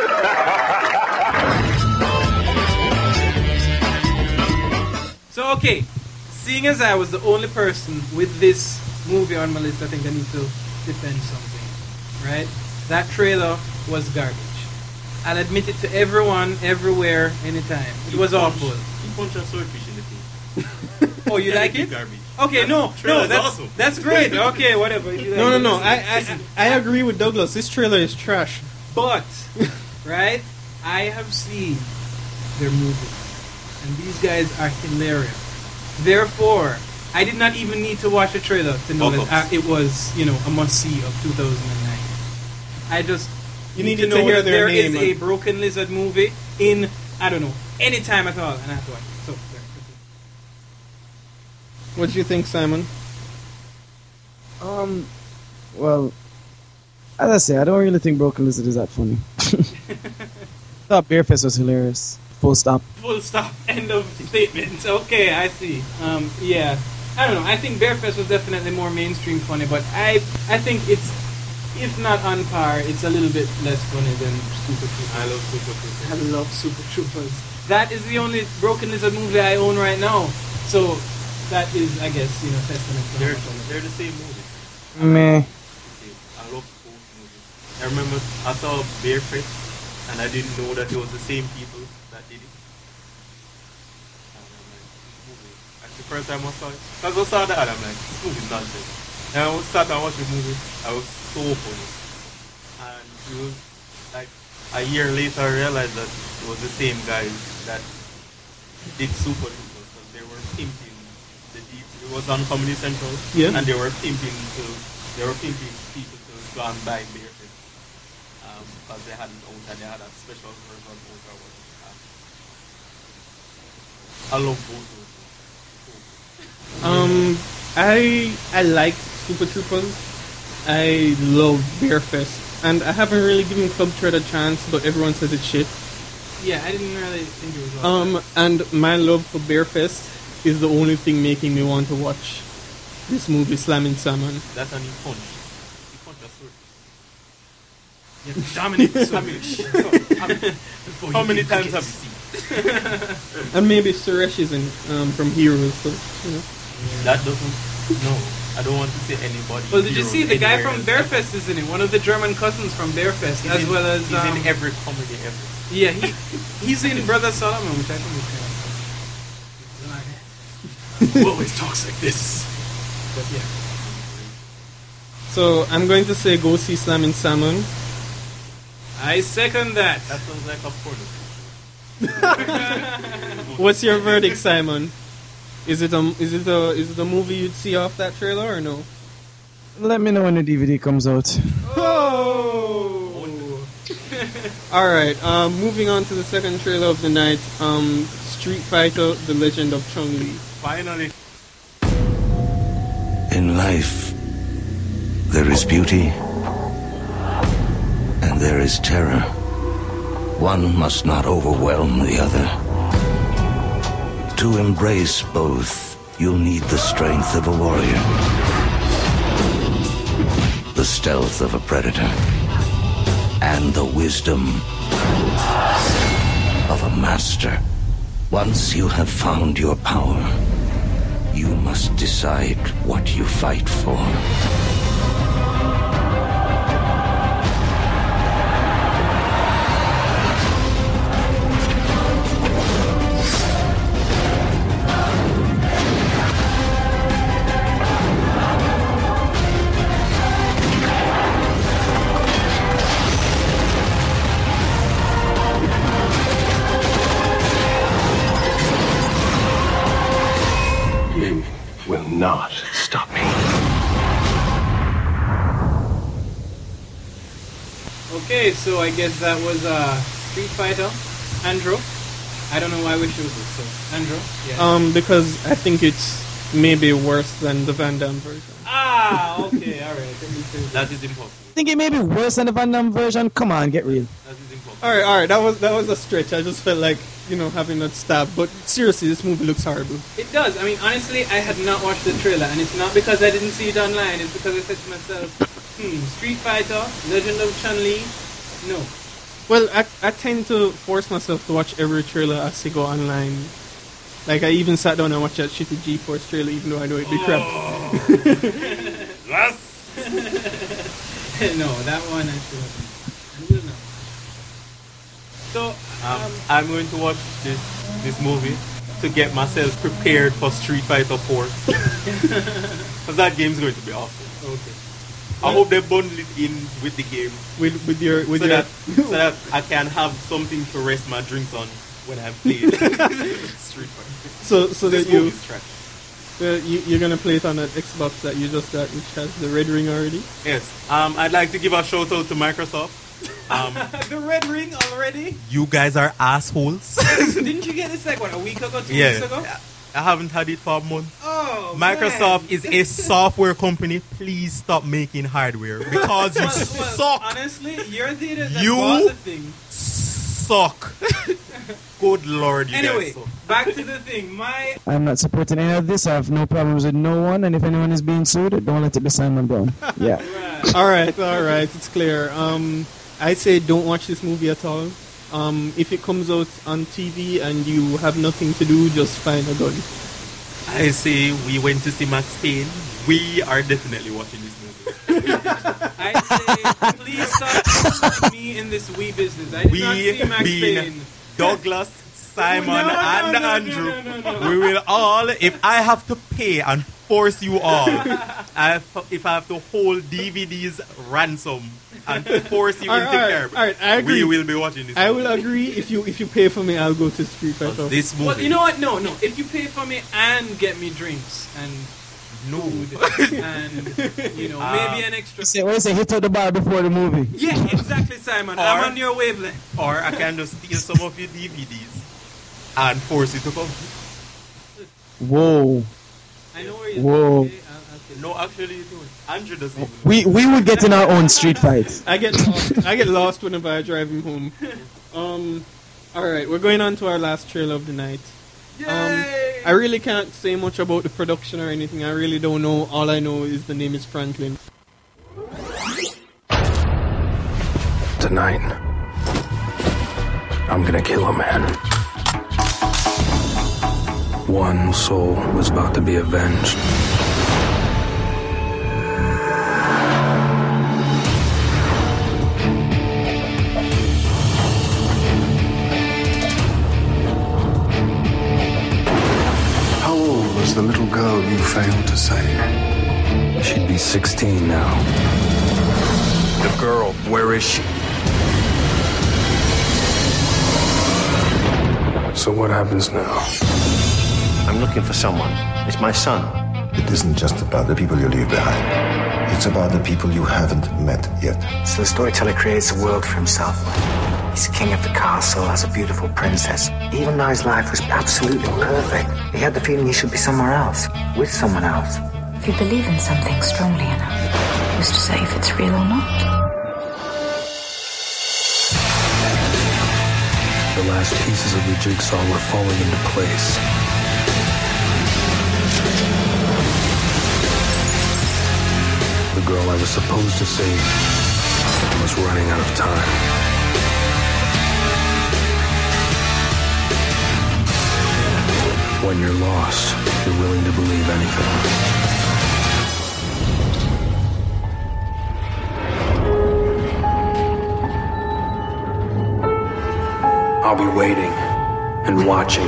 So, okay, seeing as I was the only person with this movie on my list, I think I need to defend something, right? That trailer was garbage. I'll admit it to everyone, everywhere, anytime. It was awful. You punch a swordfish in the face. Oh, you like it? Garbage. Okay, no, no, that's awesome. that's great. Okay, whatever. You No, no, like no. it. I, I, I agree with Douglas. This trailer is trash. But, right, I have seen their movies, and these guys are hilarious. Therefore, I did not even need to watch a trailer to know Oh, that uh, it was, you know, a must-see of two thousand nine. I just You need needed to to know hear that their there is name a and- Broken Lizard movie in, I don't know, any time at all, and I have to watch it. So, there, that's it. What do you think, Simon? Um, well, as I say, I don't really think Broken Lizard is that funny. Thought Bearfest was hilarious. Full stop. Full stop. End of statement. Okay, I see. Um, yeah. I don't know. I think Bearfest was definitely more mainstream funny, but I I think it's, if not on par, it's a little bit less funny than Super Troopers. I love Super Troopers. I love Super Troopers. That is the only Broken Lizard movie I own right now. So that is, I guess, you know, testament to They're, how much I love it. they're the same movie. Meh. I love both movies. I remember I saw Bearfest and I didn't know that it was the same people that did it. And I'm like, this movie. Like the first time I saw it, because I saw that, I'm like, this movie's nonsense. And I sat and watched the movie, I was so funny. And it was like a year later I realized that it was the same guys that did Super Troopers, because they were pimping the deep. It was on Comedy Central, Yeah. and they were pimping to they were pimping people to go and buy Bearfest, um, because they hadn't owned and they had a special version out or whatever. I love both of them. Um, I I like Super Troopers. I love Bearfest, and I haven't really given Club Tread a chance, but everyone says it's shit. Yeah, I didn't really think it was all Um, and my love for Bearfest is the only thing making me want to watch this movie, Slamming Salmon. That's an he punched. He punched a sword. You have to dominate the sword. How many times have you seen it? And maybe Suresh isn't um, from Heroes, so you know. That doesn't. No. I don't want to say anybody. Well, did you see the guy anywhere from else. Bearfest is in it? One of the German cousins from Bearfest, He's as in- well as he's um, in every comedy ever. yeah, he he's in Brother Solomon, which I think is kind of Who always talks like this? but yeah. So I'm going to say go see Slamming Salmon. I second that. That sounds like a porno. What's your verdict, Simon? Is it a is it a is it a movie you'd see off that trailer or no? Let me know when the D V D comes out. Oh! All right. Um, moving on to the second trailer of the night. Um, Street Fighter: The Legend of Chun-Li. Finally. In life, there is beauty and there is terror. One must not overwhelm the other. To embrace both, you'll need the strength of a warrior, the stealth of a predator, and the wisdom of a master. Once you have found your power, you must decide what you fight for. You will not stop me. Okay, so I guess that was uh, Street Fighter. Andrew, I don't know why we chose it. So Andrew, yeah. Um, because I think it's maybe worse than the Van Damme version. Ah, okay, all right. That is impossible. Think it may be worse than the Van Damme version? Come on, get real. That is impossible. All right, all right. That was that was a stretch. I just felt like you know having that stab. But seriously, this movie looks horrible. It does. I mean, honestly, I had not watched the trailer, and it's not because I didn't see it online. It's because I said to myself, hmm, Street Fighter, Legend of Chun-Li, no. Well, I, I tend to force myself to watch every trailer as I go online. Like, I even sat down and watched that shitty G-Force trailer, even though I know it'd be crap. Yes! No, that one I should have. I don't know. So, Um, um, I'm going to watch this this movie to get myself prepared for Street Fighter four. Because that game's going to be awesome. okay. I hope they bundle it in with the game. With with your with so, your that, so that I can have something to rest my drinks on when I've played Street Fighter. so so This that you, movie is trash. uh, you you're gonna play it on that Xbox that you just got, which has the red ring already. Yes. Um, I'd like to give a shout out to Microsoft. Um, The red ring already? you guys are assholes. Didn't you get this like what, a week ago, two yeah. weeks ago? I haven't had it for a month. Oh, Microsoft man. is a software company. Please stop making hardware because you Well, well, suck. honestly, you're the idiot that You bought the thing. Suck. Good lord, you Anyway, guys suck. back to the thing. My I'm not supporting any of this. I have no problems with no one. And if anyone is being sued, don't let it be Simon Brown. Yeah. All right, all right, it's clear. Um, I say don't watch this movie at all. Um, if it comes out on T V and you have nothing to do, just find a gun. I say we went to see Max Payne. We are definitely watching this movie. I say, please stop putting me in this wee business. I did We not see Max being Payne. Douglas, Simon, No, no, and no, no, Andrew. no, no, no, no. We will all, if I have to pay and force you all, I have, if I have to hold D V Ds ransom and force you All into right, all right, care, all right, I agree. we will be watching this I movie. will agree if you if you pay for me, I'll go to Street Fighter. This movie. Well, you know what? No, no. If you pay for me and get me drinks and no. food and, you know, Uh, maybe an extra... Say, what you say, hit out the bar before the movie. Yeah, exactly, Simon. Or- I'm on your wavelength. Or I can just steal some of your D V Ds and force you to come. Whoa. I know where you're Whoa. okay, I'll, I'll take No, actually, you don't. Andrew doesn't even know. We we would get in our own street fight. I get lost. I get lost whenever I drive him home. Um, all right, we're going on to our last trailer of the night. Um, I really can't say much about the production or anything. I really don't know. All I know is the name is Franklin. Tonight, I'm gonna kill a man. One soul was about to be avenged. girl you failed to save. She'd be sixteen now. The girl, where is she? So what happens now? I'm looking for someone. It's my son. It isn't just about the people you leave behind. It's about the people you haven't met yet. So the storyteller creates a world for himself. He's king of the castle, has a beautiful princess. Even though his life was absolutely perfect, he had the feeling he should be somewhere else, with someone else. If you believe in something strongly enough, who's to say if it's real or not? The last pieces of the jigsaw were falling into place. The girl I was supposed to save was running out of time. When you're lost, you're willing to believe anything. I'll be waiting and watching.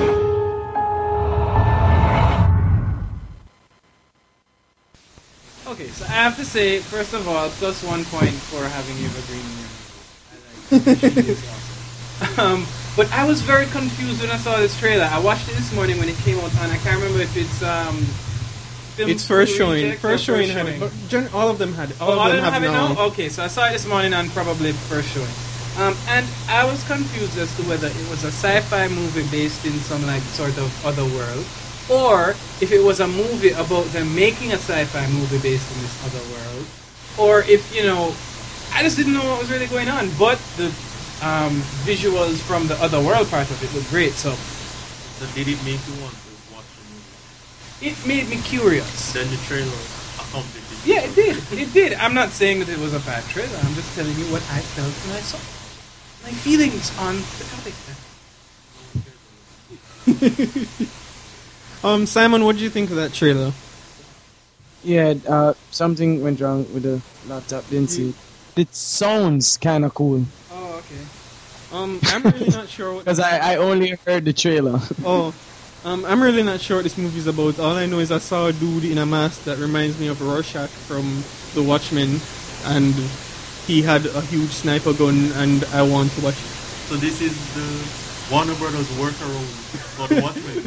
Okay, so I have to say, first of all, plus one point for having Eva Green in your movie. I like she is awesome. Um, but I was very confused when I saw this trailer. I watched it this morning when it came out, and I can't remember if it's um. It's first showing. Reject First or showing first had it. showing? But gen- all of them had it. All Oh, of all them of them have, have it now. now? Okay, so I saw it this morning and probably first showing. Um, and I was confused as to whether it was a sci-fi movie based in some like sort of other world, or if it was a movie about them making a sci-fi movie based in this other world, or if, you know, I just didn't know what was really going on. But the um, visuals from the other world part of it were great. So, So did it make you want to watch the movie? it made me curious. Then the trailer accomplished it. Yeah, it did. It did. I'm not saying that it was a bad trailer. I'm just telling you what I felt when I saw it. My feelings on the topic. um, Simon, what did you think of that trailer? Yeah, uh, something went wrong with the laptop. Didn't see it. It sounds kind of cool. Oh, okay. Um, I'm really not sure what. Because I, I only heard the trailer. Oh, um, I'm really not sure what this movie's about. All I know is I saw a dude in a mask that reminds me of Rorschach from The Watchmen, and he had a huge sniper gun, and I want to watch it. So this is the Warner Brothers workaround for the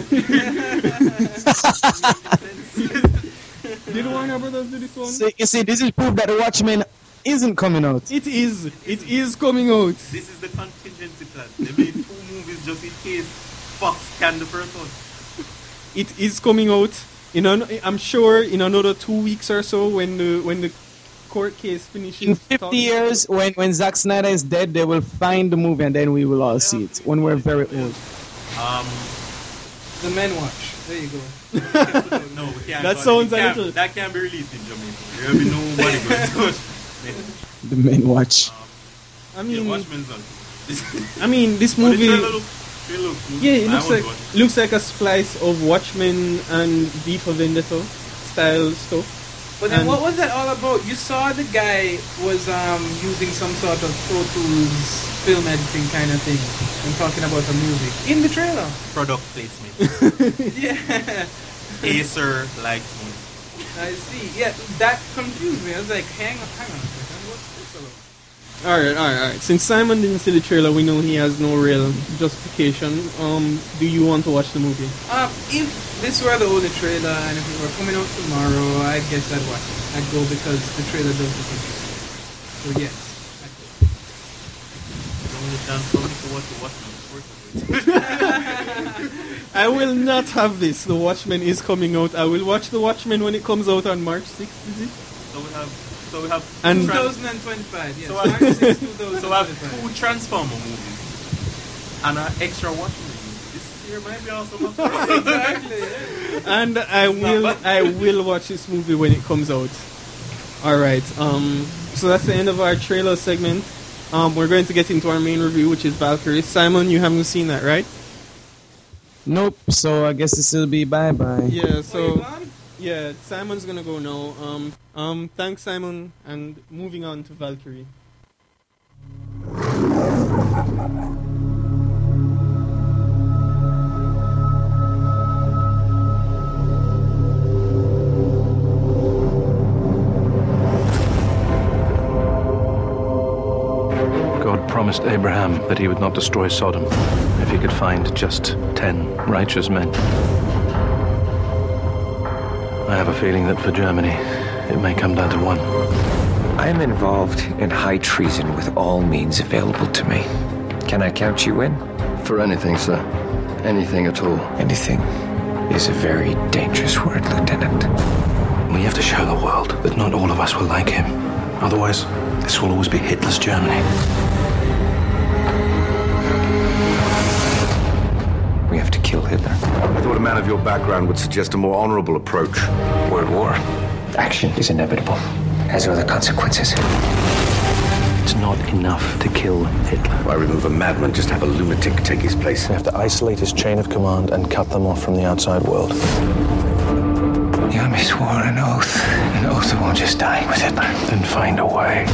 Watchmen. Did Warner Brothers do this one? So, you see, this is proof that The Watchmen isn't coming out. It is. It is coming out. This is the contingency plan. They made two movies just in case Fox can the first one. It is coming out. In an, I'm sure in another two weeks or so, when the when the court case finishes. In fifty years, when, when Zack Snyder is dead, they will find the movie and then we will all see it when we're very old. Um, The Men Watch. There you go. no, we can't. That go- sounds we a can't- little- That can't be released in Jamaica. There will be nobody going to watch. The Men Watch. I mean, yeah, Watchmen's on. I mean, this But the movie. trailer look- trailer look good. Yeah, it I looks want like to watch it. looks like a splice of Watchmen and V for Vendetta style stuff. But then And- what was that all about? You saw the guy was um, using some sort of Pro Tools film editing kind of thing and talking about a movie in the trailer. Product placement. Yeah. Acer likes me. I see. Yeah, that confused me. I was like, hang on, hang on a second. What's this about? Alright, alright, alright. Since Simon didn't see the trailer, we know he has no real justification. Um, do you want to watch the movie? Um, if this were the only trailer and if it were coming out tomorrow, I guess I'd watch it. I'd go because the trailer does look interesting. So yes, I'd go. Only done something to watch the Watchmen. I will not have this. The Watchmen is coming out. I will watch The Watchmen when it comes out on March sixth, is it? So we have, so we have And- two trans- twenty twenty-five, yes. So March I, sixth, two thousand twenty-five. so I have two Transformer movies and an extra Watchmen movie. This year might be awesome. Exactly. Yeah. And I will I will watch this movie when it comes out. Alright, um so that's the end of our trailer segment. Um we're going to get into our main review, which is Valkyrie. Simon, you haven't seen that, right? Nope, so I guess this will be bye-bye. Yeah, so yeah, Simon's gonna go now. Um um thanks Simon, and moving on to Valkyrie. promised Abraham that he would not destroy Sodom if he could find just ten righteous men. I have a feeling that for Germany, it may come down to one. I am involved in high treason with all means available to me. Can I count you in? For anything, sir. Anything at all. Anything is a very dangerous word, Lieutenant. We have to show the world that not all of us will like him. Otherwise, this will always be Hitler's Germany. We have to kill Hitler. I thought a man of your background would suggest a more honorable approach. Word war. Action is inevitable, as are the consequences. It's not enough to kill Hitler. Why remove a madman, just have a lunatic take his place? We have to isolate his chain of command and cut them off from the outside world. The army swore an oath. An oath that won't just die with Hitler. Then find a way.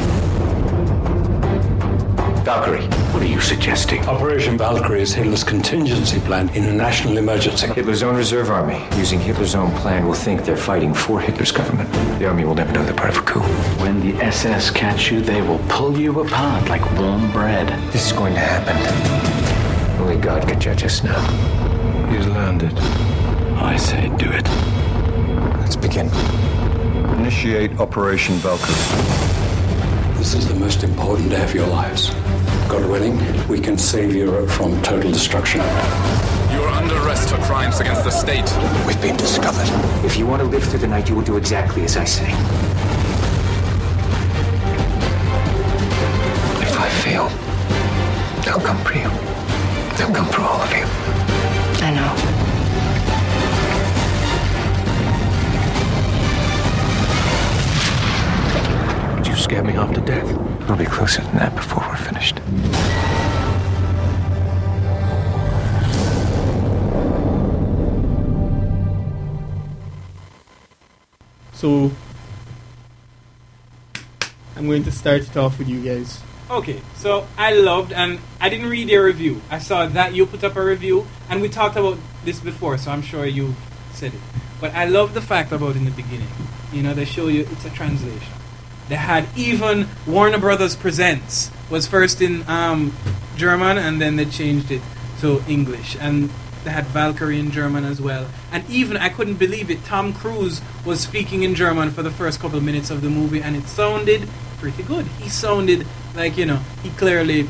Valkyrie, what are you suggesting? Operation Valkyrie is Hitler's contingency plan in a national emergency. Hitler's own reserve army, using Hitler's own plan, will think they're fighting for Hitler's government. The army will never know they're part of a coup. When the S S catch you, they will pull you apart like warm bread. This is going to happen. Only God can judge us now. He's learned it. I say do it. Let's begin. Initiate Operation Valkyrie. This is the most important day of your lives. God willing, we can save Europe from total destruction. You're under arrest for crimes against the state. We've been discovered. If you want to live through the night, you will do exactly as I say. If I fail, they'll come for you. They'll come for all of you. I know. You scared me half to death. We'll be closer than that before we're finished. So, I'm going to start it off with you guys. Okay, so I loved, and I didn't read your review. I saw that you put up a review, and we talked about this before, so I'm sure you said it. But I love the fact about in the beginning, you know, they show you it's a translation. They had even Warner Brothers Presents was first in um, German, and then they changed it to English. And they had Valkyrie in German as well. And even, I couldn't believe it, Tom Cruise was speaking in German for the first couple of minutes of the movie, and it sounded pretty good. He sounded like, you know, he clearly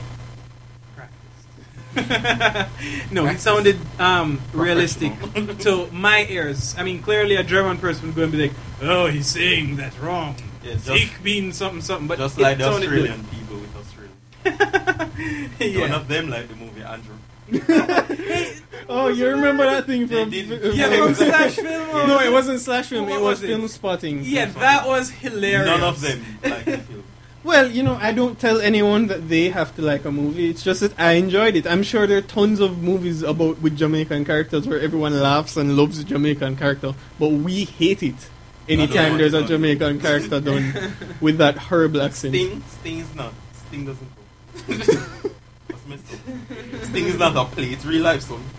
practiced. no, he sounded um, realistic to my ears. I mean, clearly a German person would go and be like, oh, he's saying that's wrong. Yeah, just, Ich mean something, something. But just like the Australian good. people with Australia. yeah. One of them like the movie Andrew. hey, oh, you remember that thing from... Yeah, from Slash Film? No, it wasn't Slash Film, What it was, was it? Film Spotting. Yeah, that was hilarious. None of them like the film. Well, you know, I don't tell anyone that they have to like a movie. It's just that I enjoyed it. I'm sure there are tons of movies about with Jamaican characters where everyone laughs and loves the Jamaican character, but we hate it anytime there's a Jamaican character done with that horrible accent. Sting, Sting is not. Sting doesn't go. That's messed up. Sting is not a play. It's real life, son.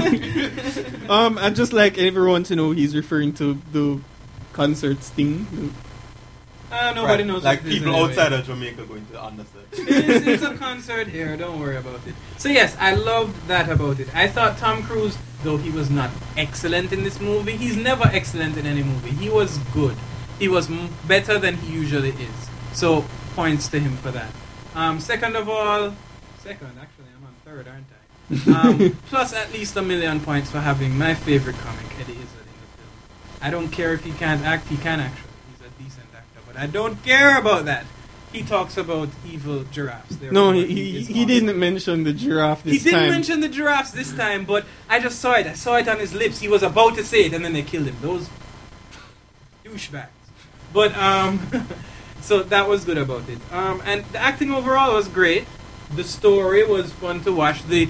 um, I'd just like everyone to know he's referring to the concert Sting. Uh, nobody right. knows. Like what it is people anyway. outside of Jamaica going to understand. it's, it's a concert here. Don't worry about it. So yes, I loved that about it. I thought Tom Cruise, though he was not excellent in this movie, he's never excellent in any movie. He was good. He was m- better than he usually is. So points to him for that. Um, second of all, second actually, I'm on third, aren't I? Um, plus at least a million points for having my favorite comic, Eddie Izzard, in the film. I don't care if he can't act. He can actually. I don't care about that. He talks about evil giraffes. No, he he, he didn't mention the giraffe this time. He didn't time. mention the giraffes this time, but I just saw it. I saw it on his lips. He was about to say it, and then they killed him. Those douchebags. But, um, so that was good about it. Um, and the acting overall was great. The story was fun to watch. The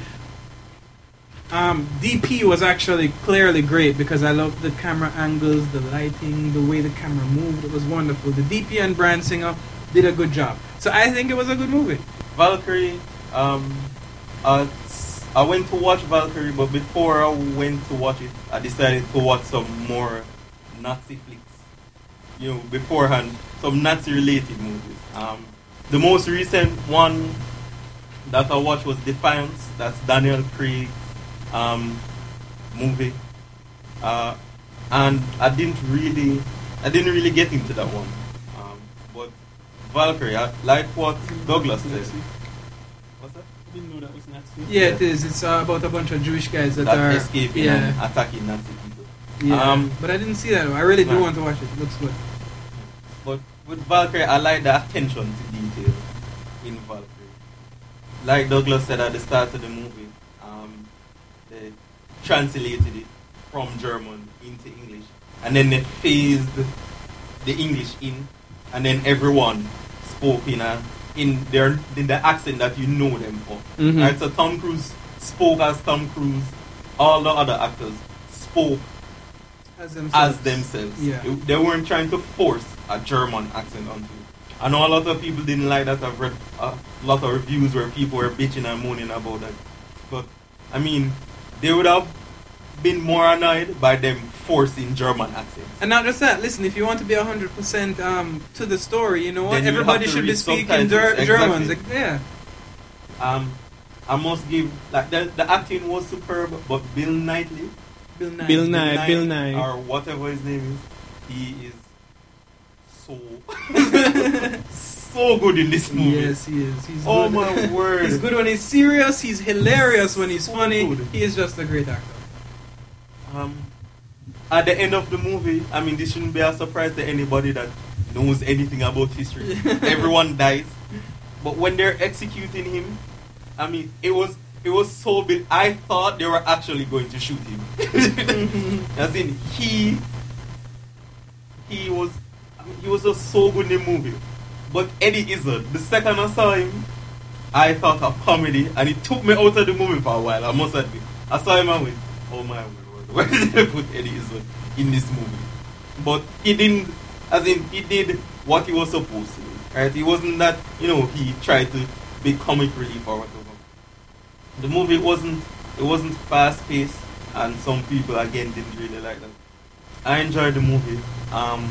Um, D P was actually clearly great because I loved the camera angles, the lighting, the way the camera moved. It was wonderful. The D P and Bryan Singer did a good job. So I think it was a good movie. Valkyrie, um, uh, I went to watch Valkyrie, but before I went to watch it, I decided to watch some more Nazi flicks. You know, beforehand, some Nazi-related movies. Um, the most recent one that I watched was Defiance. That's Daniel Craig's um, movie, uh, and I didn't really, I didn't really get into that one. Um, but Valkyrie, I like what Douglas said. What's that? I didn't know that was Nazi. Yeah, it is. It's uh, about a bunch of Jewish guys that, that are escaping yeah. and attacking Nazi people. Yeah, Um, but I didn't see that. I really do right. want to watch it. It looks good. But with Valkyrie, I like the attention to detail in Valkyrie. Like Douglas said at the start of the movie, um, they translated it from German into English, and then they phased the English in, and then everyone spoke in a in their in the accent that you know them for. Mhm. Right, so Tom Cruise spoke as Tom Cruise. All the other actors spoke As themselves. as themselves. Yeah. They- They weren't trying to force a German accent onto it. I know a lot of people didn't like that. I've read a lot of reviews where people were bitching and moaning about that. But, I mean, they would have been more annoyed by them forcing German accents. And not just that. Listen, if you want to be one hundred percent um, to the story, you know what? Then you Everybody have to should be read speaking subtitles, Ger- exactly. Germans. Like, yeah. Um, I must give, like, the, the acting was superb, but Bill Knightley, Bill Nye. Bill Nye, Bill Nye. or whatever his name is, he is so so good in this movie. Yes, he is. He's Oh good. my word! He's good when he's serious. He's hilarious when he's funny. good. He is just a great actor. Um, at the end of the movie, I mean, this shouldn't be a surprise to anybody that knows anything about history. Everyone dies, but when they're executing him, I mean, it was it was so big. I thought they were actually going to shoot him. As in, he he was I mean, he was just so good in the movie. But Eddie Izzard, the second I saw him, I thought of comedy, and it took me out of the movie for a while. I must admit, I saw him and went, "Oh my word, where did they put Eddie Izzard in this movie?" But he didn't, as in he did what he was supposed to do. Right? It wasn't that, you know, he tried to be comic relief or whatever. The movie wasn't it wasn't fast paced, and some people again didn't really like that. I enjoyed the movie. Um,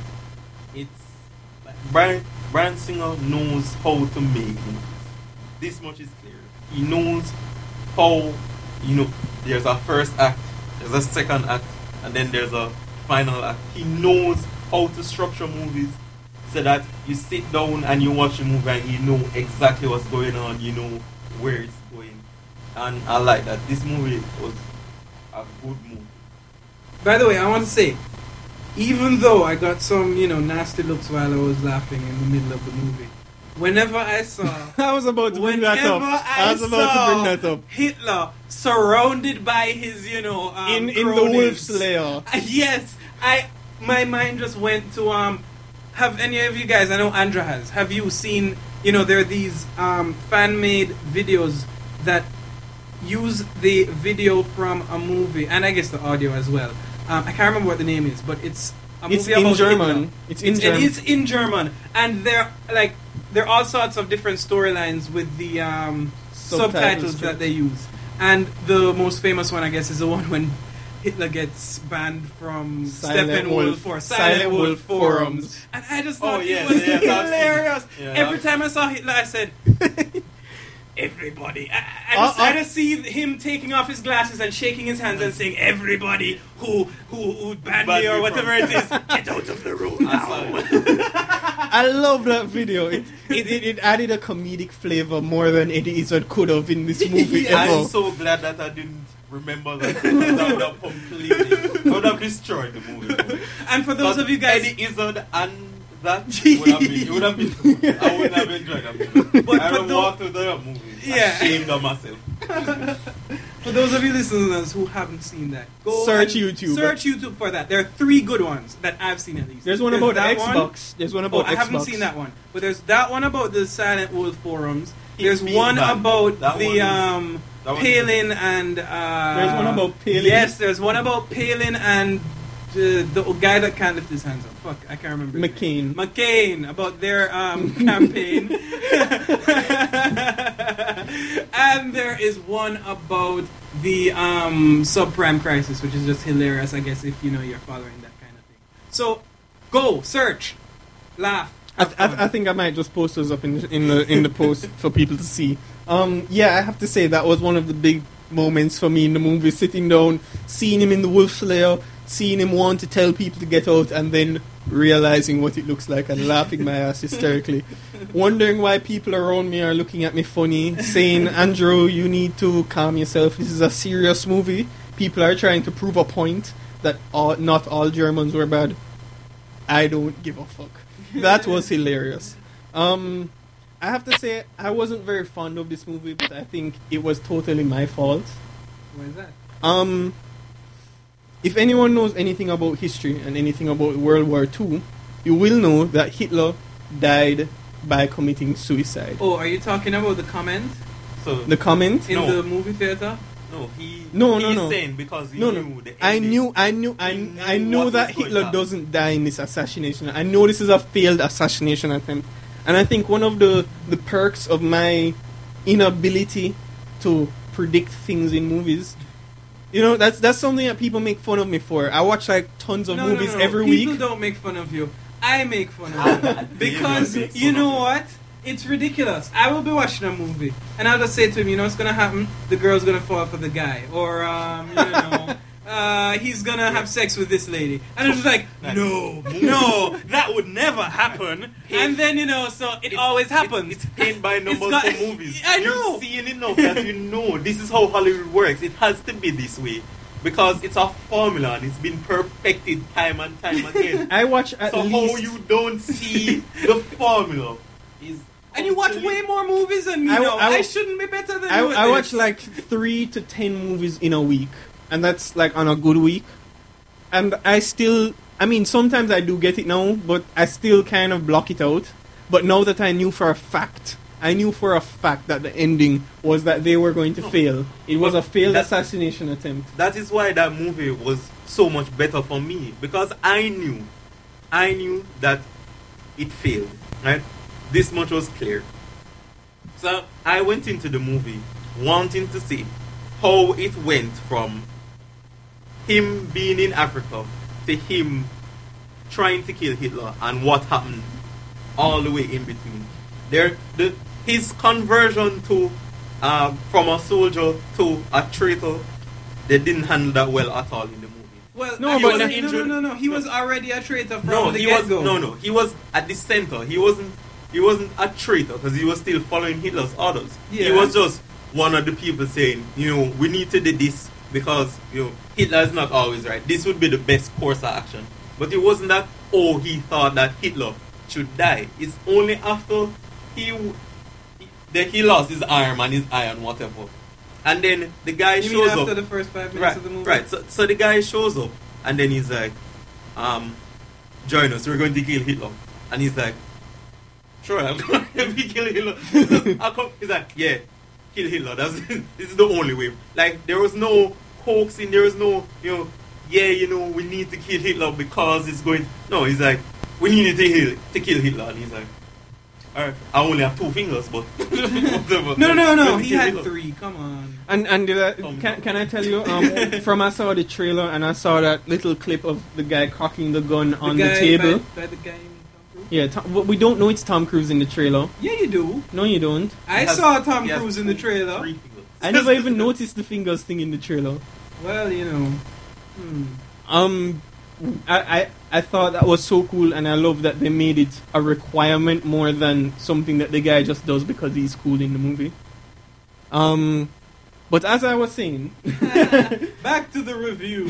it's like Brian Brian Singer knows how to make movies. This much is clear. He knows how, you know, there's a first act, there's a second act, and then there's a final act. He knows how to structure movies so that you sit down and you watch the movie and you know exactly what's going on, you know where it's going. And I like that. This movie was a good movie. By the way, I want to say, even though I got some, you know, nasty looks while I was laughing in the middle of the movie, whenever I saw, I was about to bring that up. whenever I was about to bring that up. Hitler surrounded by his, you know, um, In in the cronies. Wolf Slayer. Uh, yes, I my mind just went to um. Have any of you guys? I know Andra has. Have you seen? You know, there are these um, fan-made videos that use the video from a movie, and I guess the audio as well. Um, I can't remember what the name is, but it's a movie It's in about German. Hitler. It's in it's, German. It's in German, and there like there are all sorts of different storylines with the um, Subtitles, subtitles too. that they use. And the most famous one, I guess, is the one when Hitler gets banned from Silent Steppenwolf Wolf. or Silent Silent Wolf Wolf forums. forums. And I just thought Oh, yeah, it was yeah, I've seen it. hilarious. Yeah, Every I've time I saw Hitler, I said, everybody. I, I, Uh, just, uh. I just see him taking off his glasses and shaking his hands and saying, everybody who who, who banned Banned me or me whatever from- it is, get out of the room now. I love that video. It, it, it, it added a comedic flavor more than Eddie Izzard could have in this movie ever. I'm so glad that I didn't remember that. I would have completely, I would have destroyed the movie. And for those But of you guys... Eddie Izzard and that would have been, it would have been, I wouldn't have enjoyed that movie. But I for would tho- walk through that movie Yeah. ashamed of myself. For those of you listeners who haven't seen that, go Search and YouTube. Search YouTube for that. There are three good ones that I've seen at least. There's one about the that Xbox. one- There's one Oh, about I haven't Xbox. seen that one. But there's that one about the Silent Wolf forums. He's There's being one banned. about That the one is- um, that one is- Palin and... Uh, There's one about Palin. Yes, there's one about Palin and the, the guy that can't lift his hands up. Fuck, I can't remember. his name. McCain. McCain, about their um, campaign. And there is one about the um, subprime crisis, which is just hilarious, I guess, if you know you're following that kind of thing. So, go, search, laugh. I, I, I think I might just post those up in, in the in the post for people to see. Um, yeah, I have to say that was one of the big moments for me in the movie, sitting down, seeing him in the Wolf Slayer, seeing him want to tell people to get out, and then realizing what it looks like and laughing my ass hysterically. Wondering why people around me are looking at me funny, saying, Andrew, you need to calm yourself. This is a serious movie. People are trying to prove a point that all, not all Germans were bad. I don't give a fuck. That was hilarious. Um, I have to say, I wasn't very fond of this movie, but I think it was totally my fault. Why is that? Um, if anyone knows anything about history and anything about World War Two, you will know that Hitler died by committing suicide. Oh, are you talking about the comment? So The comment? In No. the movie theater? No, he. No, no, he's no. saying because he No, knew no. the I ending. knew, I knew, I, He I knew know what that was going Hitler on. doesn't die in this assassination. I know this is a failed assassination attempt, and I think one of the the perks of my inability to predict things in movies, you know, that's that's something that people make fun of me for. I watch like tons of no, movies no, no. every People week. don't make fun of you. I make fun of you. Because, makes you fun know of you. what? It's ridiculous. I will be watching a movie, and I'll just say to him, you know what's going to happen? The girl's going to fall for the guy. Or, um, you know, uh, he's going to have sex with this lady. And I'm just like, no, no, that would never happen. And then, you know, so it always happens. It's, it's paint by numbers got- for movies. I know. You've seen enough that you know this is how Hollywood works. It has to be this way. Because it's a formula and it's been perfected time and time again. I watch at so least. how you don't see the formula is. And you watch way more movies than me I- now. I- I, shouldn't be better than I, you at I this. watch like three to ten movies in a week, and that's like on a good week. And I still, I mean, sometimes I do get it now, but I still kind of block it out. But now that I knew for a fact, I knew for a fact that the ending was that they were going to fail. It was a failed That- assassination attempt. That is why that movie was so much better for me. Because I knew, I knew that it failed. Right? This much was clear. So I went into the movie wanting to see how it went from him being in Africa to him trying to kill Hitler and what happened all the way in between. There, the his conversion to uh, from a soldier to a traitor, they didn't handle that well at all in the movie. Well, No, he but was, that no, no, injured- no, no. He was already a traitor from No, the he was get-go. no, no. He was at the center. He wasn't. He wasn't a traitor because he was still following Hitler's orders. He Yeah. was just one of the people saying, you know, we need to do this because you know Hitler is not always right. This would be the best course of action. But it wasn't that. Oh, he thought that Hitler should die. It's only after he that he lost his arm and his eye and whatever, and then the guy You mean shows after up. the first five minutes Right, of the movie? right. So, so the guy shows up, and then he's like, um, join us, we're going to kill Hitler. And he's like, sure, I'll go help you kill Hitler. I'll come. He's like, yeah, kill Hitler. That's, this is the only way. Like, there was no coaxing, there was no, you know, yeah, you know, we need to kill Hitler because it's going... No, he's like, we need to kill, to kill Hitler. And he's like, alright, I only have two fingers, but whatever. No, no, no. Let's He kill had Hitler. three. Come on. And and uh, can, can I tell you, um, from I saw the trailer and I saw that little clip of the guy cocking the gun on the, guy table. By, by the guy in Tom Cruise? Yeah, Tom, but we don't know it's Tom Cruise in the trailer. Yeah, you do. No, you don't. I has- saw Tom he has Cruise in the trailer. Three fingers. I never even noticed the fingers thing in the trailer. Well, you know. Hmm. Um, I, I I thought that was so cool, and I love that they made it a requirement more than something that the guy just does because he's cool in the movie. Um, but as I was saying, Back to the review.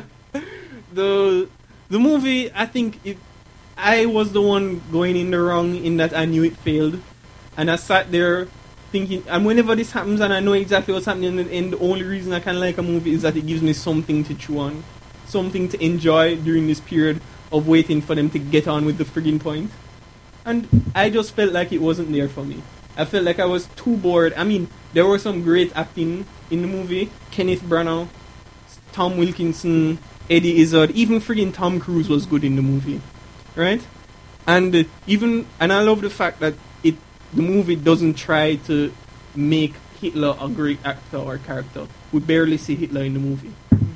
the the movie, I think it, I was the one going in the wrong in that I knew it failed, and I sat there thinking, and whenever this happens and I know exactly what's happening, and, and the only reason I can like a movie is that it gives me something to chew on, something to enjoy during this period of waiting for them to get on with the friggin' point. And I just felt like it wasn't there for me. I felt like I was too bored. I mean, there was some great acting in the movie. Kenneth Branagh, Tom Wilkinson, Eddie Izzard, even friggin' Tom Cruise was good in the movie, right? And uh, even and I love the fact that it the movie doesn't try to make Hitler a great actor or character. We barely see Hitler in the movie.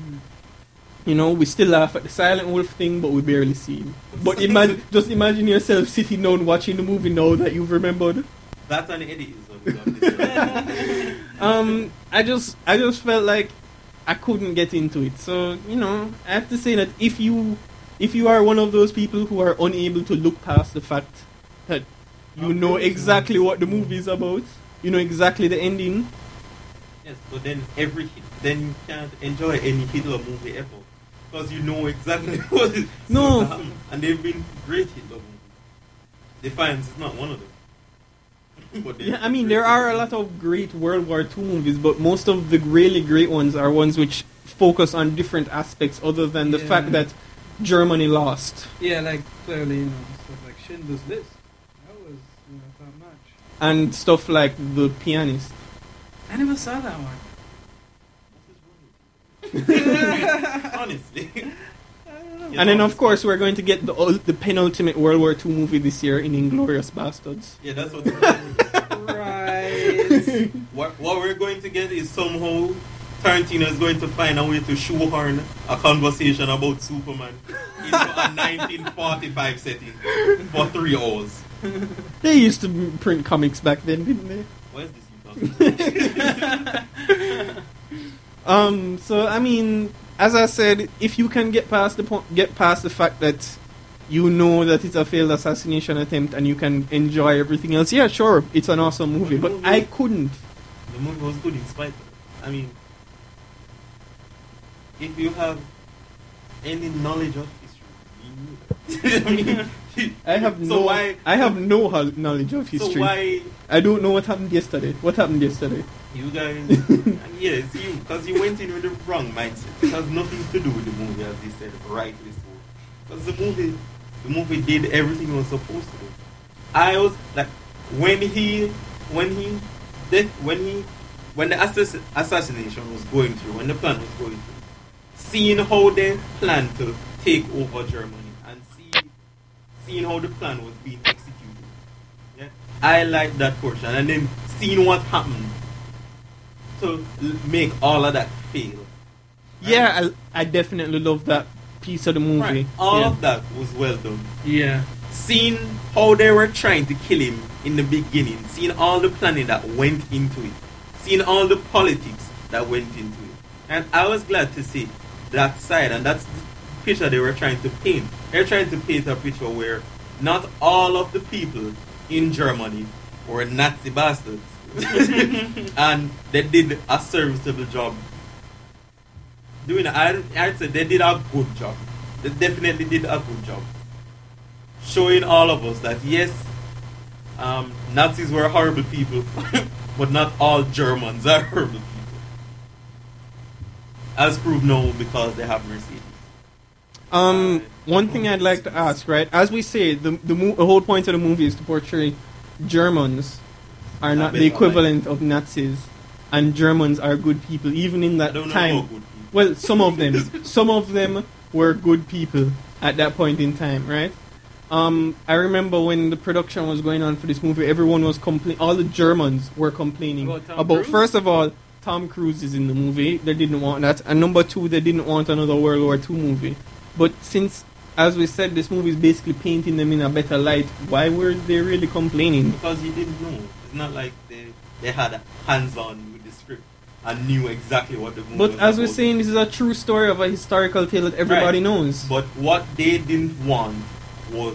You know, we still laugh at the Silent Wolf thing, but we barely see him. But imagine, just imagine yourself sitting down watching the movie now that you've remembered. That and Eddie is on this. um, I just, I just felt like I couldn't get into it. So you know, I have to say that if you, if you are one of those people who are unable to look past the fact that you know exactly what the movie is about, you know exactly the ending. Yes, but then every then you can't enjoy any Hitler movie ever because you know exactly what is no, so and they've been great Hitler movies. Defiance is not one of them. But yeah, I mean there are a lot of great World War Two movies, but most of the really great ones are ones which focus on different aspects other than the Yeah. fact that Germany lost. Yeah, like clearly, you know, stuff like Schindler's List. That was, you know, top notch. And stuff like The Pianist. I never saw that one. Honestly. And then, of course, we're going to get the ul- the penultimate World War Two movie this year in Inglourious Bastards. Yeah, that's what. Right. what what we're going to get is somehow Tarantino is going to find a way to shoehorn a conversation about Superman into a nineteen forty-five setting for three hours. They used to print comics back then, didn't they? Why is this? um. So I mean, as I said, if you can get past the po- get past the fact that you know that it's a failed assassination attempt and you can enjoy everything else, yeah, sure, it's an awesome movie. But movie, I couldn't. The movie was good in spite of it. I mean, if you have any knowledge of history, you knew that. I mean, I have so no. why, I have no ho- knowledge of history. So why? I don't know what happened yesterday. What happened yesterday? You guys, and yes, you, because you went in with the wrong mindset. It has nothing to do with the movie, as they said, rightly so. Because the movie, the movie did everything it was supposed to do. I was like, when he, when he, did, when he, when the assass- assassination was going through, when the plan was going through, seeing how they planned to take over Germany and see, seeing how the plan was being executed, yeah, I liked that portion, and then seeing what happened to l- make all of that fail. Right? Yeah, I, I definitely love that piece of the movie. Right. All yeah. of that was well done. Yeah. Seeing how they were trying to kill him in the beginning, seeing all the planning that went into it, seeing all the politics that went into it. And I was glad to see that side, and that's the picture they were trying to paint. They're trying to paint a picture where not all of the people in Germany were Nazi bastards. And they did a serviceable job. Doing it, I, I'd say they did a good job. They definitely did a good job. Showing all of us that yes, um, Nazis were horrible people, but not all Germans are horrible people. As proved now because they have Mercedes. Um, one thing I'd like to ask, right? As we say, the the, mo- the whole point of the movie is to portray Germans are not the equivalent of Nazis, and Germans are good people, even in that I don't know time. about good people. Well, some of them, some of them were good people at that point in time, right? Um, I remember when the production was going on for this movie, everyone was complaining. All the Germans were complaining About Tom about. Cruise? First of all, Tom Cruise is in the movie. They didn't want that, and number two, they didn't want another World War Two movie. But since, as we said, this movie is basically painting them in a better light, why were they really complaining? Because you didn't know. It's not like they they had hands-on with the script and knew exactly what the movie But was as we're about. saying, this is a true story of a historical tale that everybody Right. knows. But what they didn't want was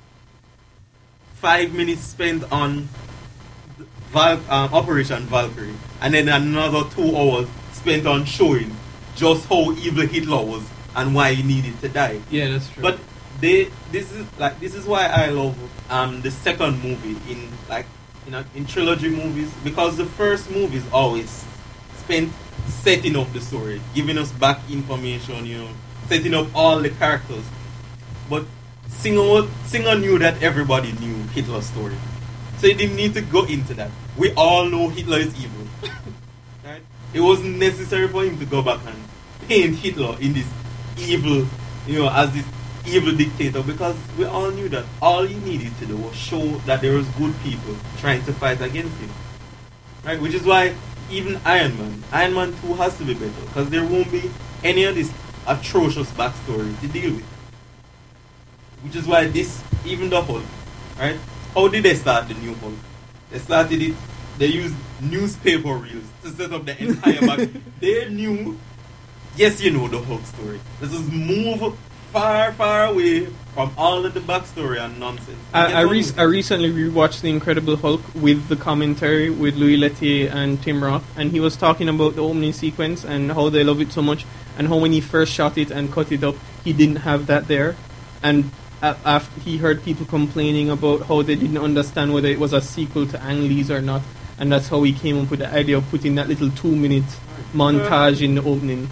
five minutes spent on Val- um, Operation Valkyrie, and then another two hours spent on showing just how evil Hitler was and why he needed to die. Yeah, that's true. But they, this is like this is why I love um the second movie in like you know in trilogy movies, because the first movie is always spent setting up the story, giving us back information, you know, setting up all the characters. But Singer, Singer knew that everybody knew Hitler's story, so he didn't need to go into that. We all know Hitler is evil, right? It wasn't necessary for him to go back and paint Hitler in this evil, you know, as this evil dictator, because we all knew that all he needed to do was show that there was good people trying to fight against him, right? Which is why even Iron Man, Iron Man two has to be better, because there won't be any of this atrocious backstory to deal with. Which is why this, even the Hulk, right? How did they start the new Hulk? They started it. They used newspaper reels to set up the entire back. They knew. Yes, you know the Hulk story. This is move far, far away from all of the backstory and nonsense. I, I, re- I recently rewatched The Incredible Hulk with the commentary with Louis Leterrier and Tim Roth, and he was talking about the opening sequence and how they love it so much, and how when he first shot it and cut it up, he didn't have that there. And a- after he heard people complaining about how they didn't understand whether it was a sequel to Ang Lee's or not, and that's how he came up with the idea of putting that little two-minute montage in the opening.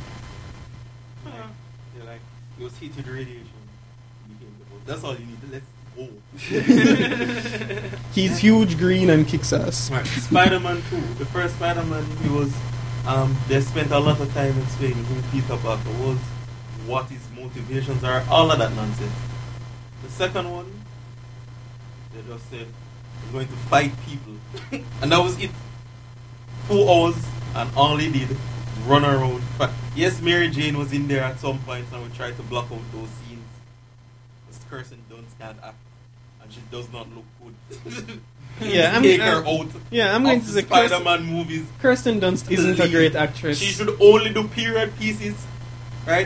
They're like, it was heated radiation. That's all you need. Let's go. He's huge, green, and kicks ass. Right. Spider-Man two. The first Spider-Man, he was. Um, they spent a lot of time explaining who Peter Parker was, what his motivations are, all of that nonsense. The second one, they just said, "We're going to fight people," and that was it. Two hours, and all he did, run around. But yes, Mary Jane was in there at some point, and we tried to block out those scenes. Kirsten Dunst can't act, and she does not look good. Yeah, I'm, take I'm, her out. Yeah, I'm going to say Spider-Man Kirsten, movies. Kirsten Dunst isn't a great actress. She should only do period pieces, right?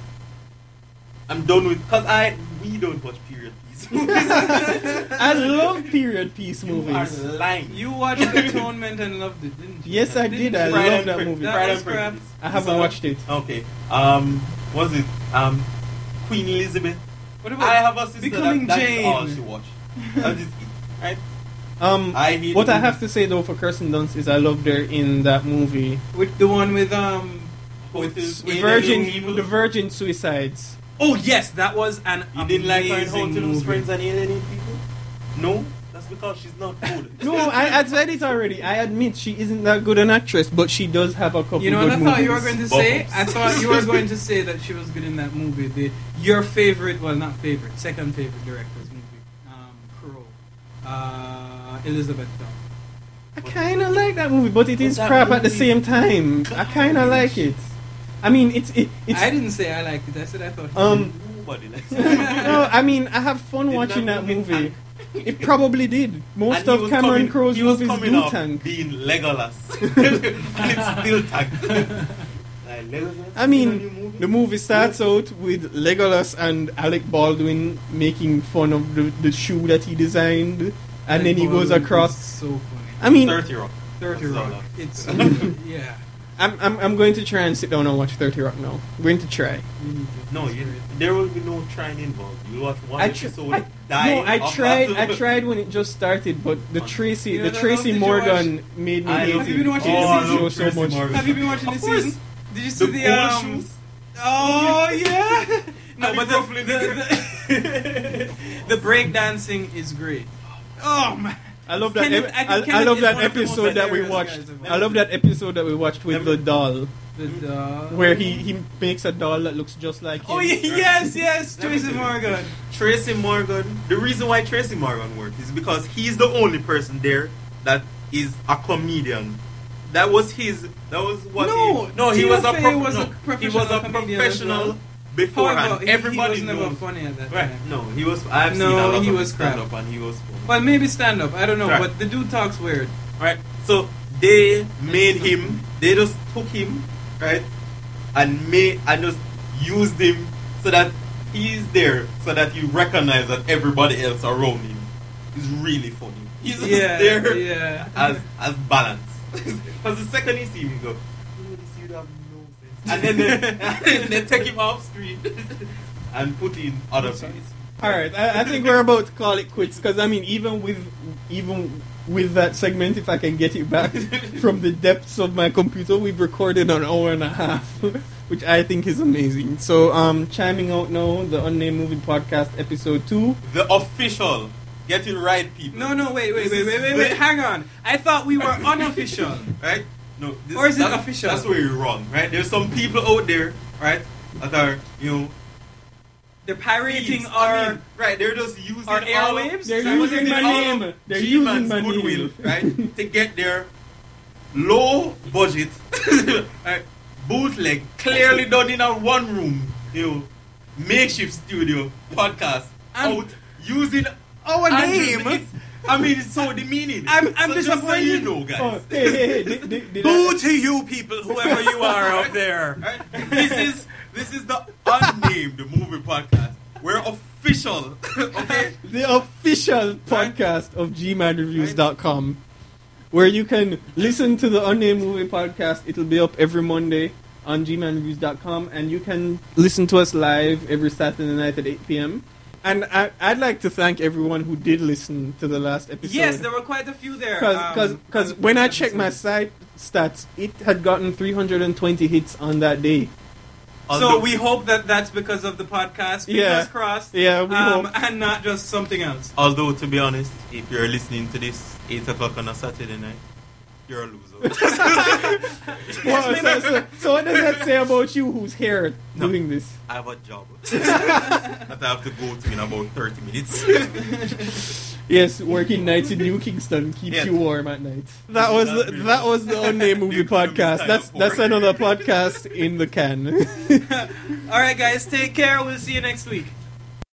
I'm done with because I we don't watch period piece movies. I love period piece movies. You are lying. You watched Atonement and loved it, didn't you? Yes, I didn't did. I Pride love and that Pre- movie. That was crap. I haven't watched it. Okay. Um, was it um Queen Elizabeth? What about I have a sister Becoming that, Jane? That's all she watched. That is it, right? Um, I hate what I movies. have to say though for Kirsten Dunst is I loved her in that movie with the one with um with, with with Virgin, the Virgin Suicides. Oh yes, that was an You didn't like her in How to amazing Lose movie. Friends and Alienating People? No, that's because she's not good. No, I, I said it already. I admit she isn't that good an actress, but she does have a couple. You know good what I movies. thought you were going to say? Bubbles. I thought you were going to say that she was good in that movie. The your favorite, well, not favorite, second favorite director's movie, um, Crow, uh, Elizabeth Dawn. I kind of like that movie, but it is that crap at the movie- same time. I kind of like it. I mean, it's it, it's. I didn't say I liked it. I said I thought. you Um, Nobody likes no, I mean, I have fun Did watching that that movie movie. It probably did. Most And he of was Cameron coming- Crowe's he was movies coming do off tank. being Legolas, and it's still tank. Like, Legolas I is mean, in a new movie? the movie starts out with Legolas and Alec Baldwin making fun of the, the shoe that he designed, and Alec then he goes Baldwin across. is so funny. I mean, thirty Rock. Thirty That's all Rock. that. It's yeah. I'm, I'm I'm going to try and sit down and watch thirty Rock now. I'm going to try. You need to- No, you, there will be no trying involved. You watch one I tr- episode, I- die. no, I of tried. that. I tried when it just started, but the Tracy, You know the that Tracy love, did you Morgan made me I hate love- Have you been watching Oh, the I season? love so Tracy much. Morgan. Have you been watching Of the course. season? Did you see The the, gold um? shoes. Oh yeah. No, And but the the ruffly the, the, the break dancing is great. Oh man. I love that. Kenneth- ep- I think I, I Kenneth love is that one of the most episode that we hilarious watched. guys I've I love that episode that we watched with the doll, The dog. where he, he makes a doll that looks just like him. Oh yeah, yes, yes, Tracy Morgan. Tracy Morgan. The reason why Tracy Morgan worked is because he's the only person there that is a comedian. That was his. That was what. No, he, no, he Tina was a, Fey prof- was no, a he was a professional comedian professional as well. beforehand. However, he- Everybody he was never knows. funny at that Right? time. No, he was. I've No, seen a lot he of was his stand crap. up and he was funny. Well, maybe stand up. I don't know, Right. but the dude talks weird. Right. So they made him. They just took him, right, and made and just used him so that he's there, so that you recognize that everybody else around him is really funny. He's just Yeah, there yeah. as as balance. Because the second you see him, you go, "Oh, this dude have no sense," and then they, and then they take him off screen and put in other places. All right, I, I think we're about to call it quits because I mean, even with even with that segment, if I can get it back from the depths of my computer, we've recorded an hour and a half, which I think is amazing. So, um, chiming out now, the Unnamed Movie Podcast, episode two. The official. Get it right, people. No, no, wait, wait, This wait, is wait, wait, the- wait. Hang on. I thought we were unofficial. Right? No. This, Or is it that's, official? That's where you're wrong, right? There's some people out there, right, that are, you know, They're pirating thieves. our I mean, right? They're just using our all airwaves? Of, They're they're using my all name. of They're G-Man's using my name. goodwill, right, to get their low budget, right, bootleg, clearly done in a one room, you know, makeshift studio podcast And out using our Andrew's name. hits. I mean, it's so demeaning. I'm, I'm so disappointed. Just so you know, guys. Oh, hey, hey, hey, did, did, did Boo I- to you people, whoever you are out there. Right? This is this is the Unnamed Movie Podcast. We're official, okay? The official podcast of G Man Reviews dot com, where you can listen to the Unnamed Movie Podcast. It'll be up every Monday on G Man Reviews dot com, and you can listen to us live every Saturday night at eight p.m. And I, I'd like to thank everyone who did listen to the last episode. Yes, there were quite a few there. Because um, because when I checked my site stats, it had gotten three hundred twenty hits on that day. So we hope that that's because of the podcast. Fingers Yeah. crossed. Yeah, we um, hope. And not just something else. Although, to be honest, if you're listening to this eight o'clock on a Saturday night, you're a loser. Well, so, so, so what does that say about you who's here No. doing this? I have a job that I have to go to in about thirty minutes. Yes, working nights in New Kingston keeps Yes. you warm at night. That was the, that was the Unnamed Movie Podcast. That's that's another podcast in the can. All right, guys, take care. We'll see you next week.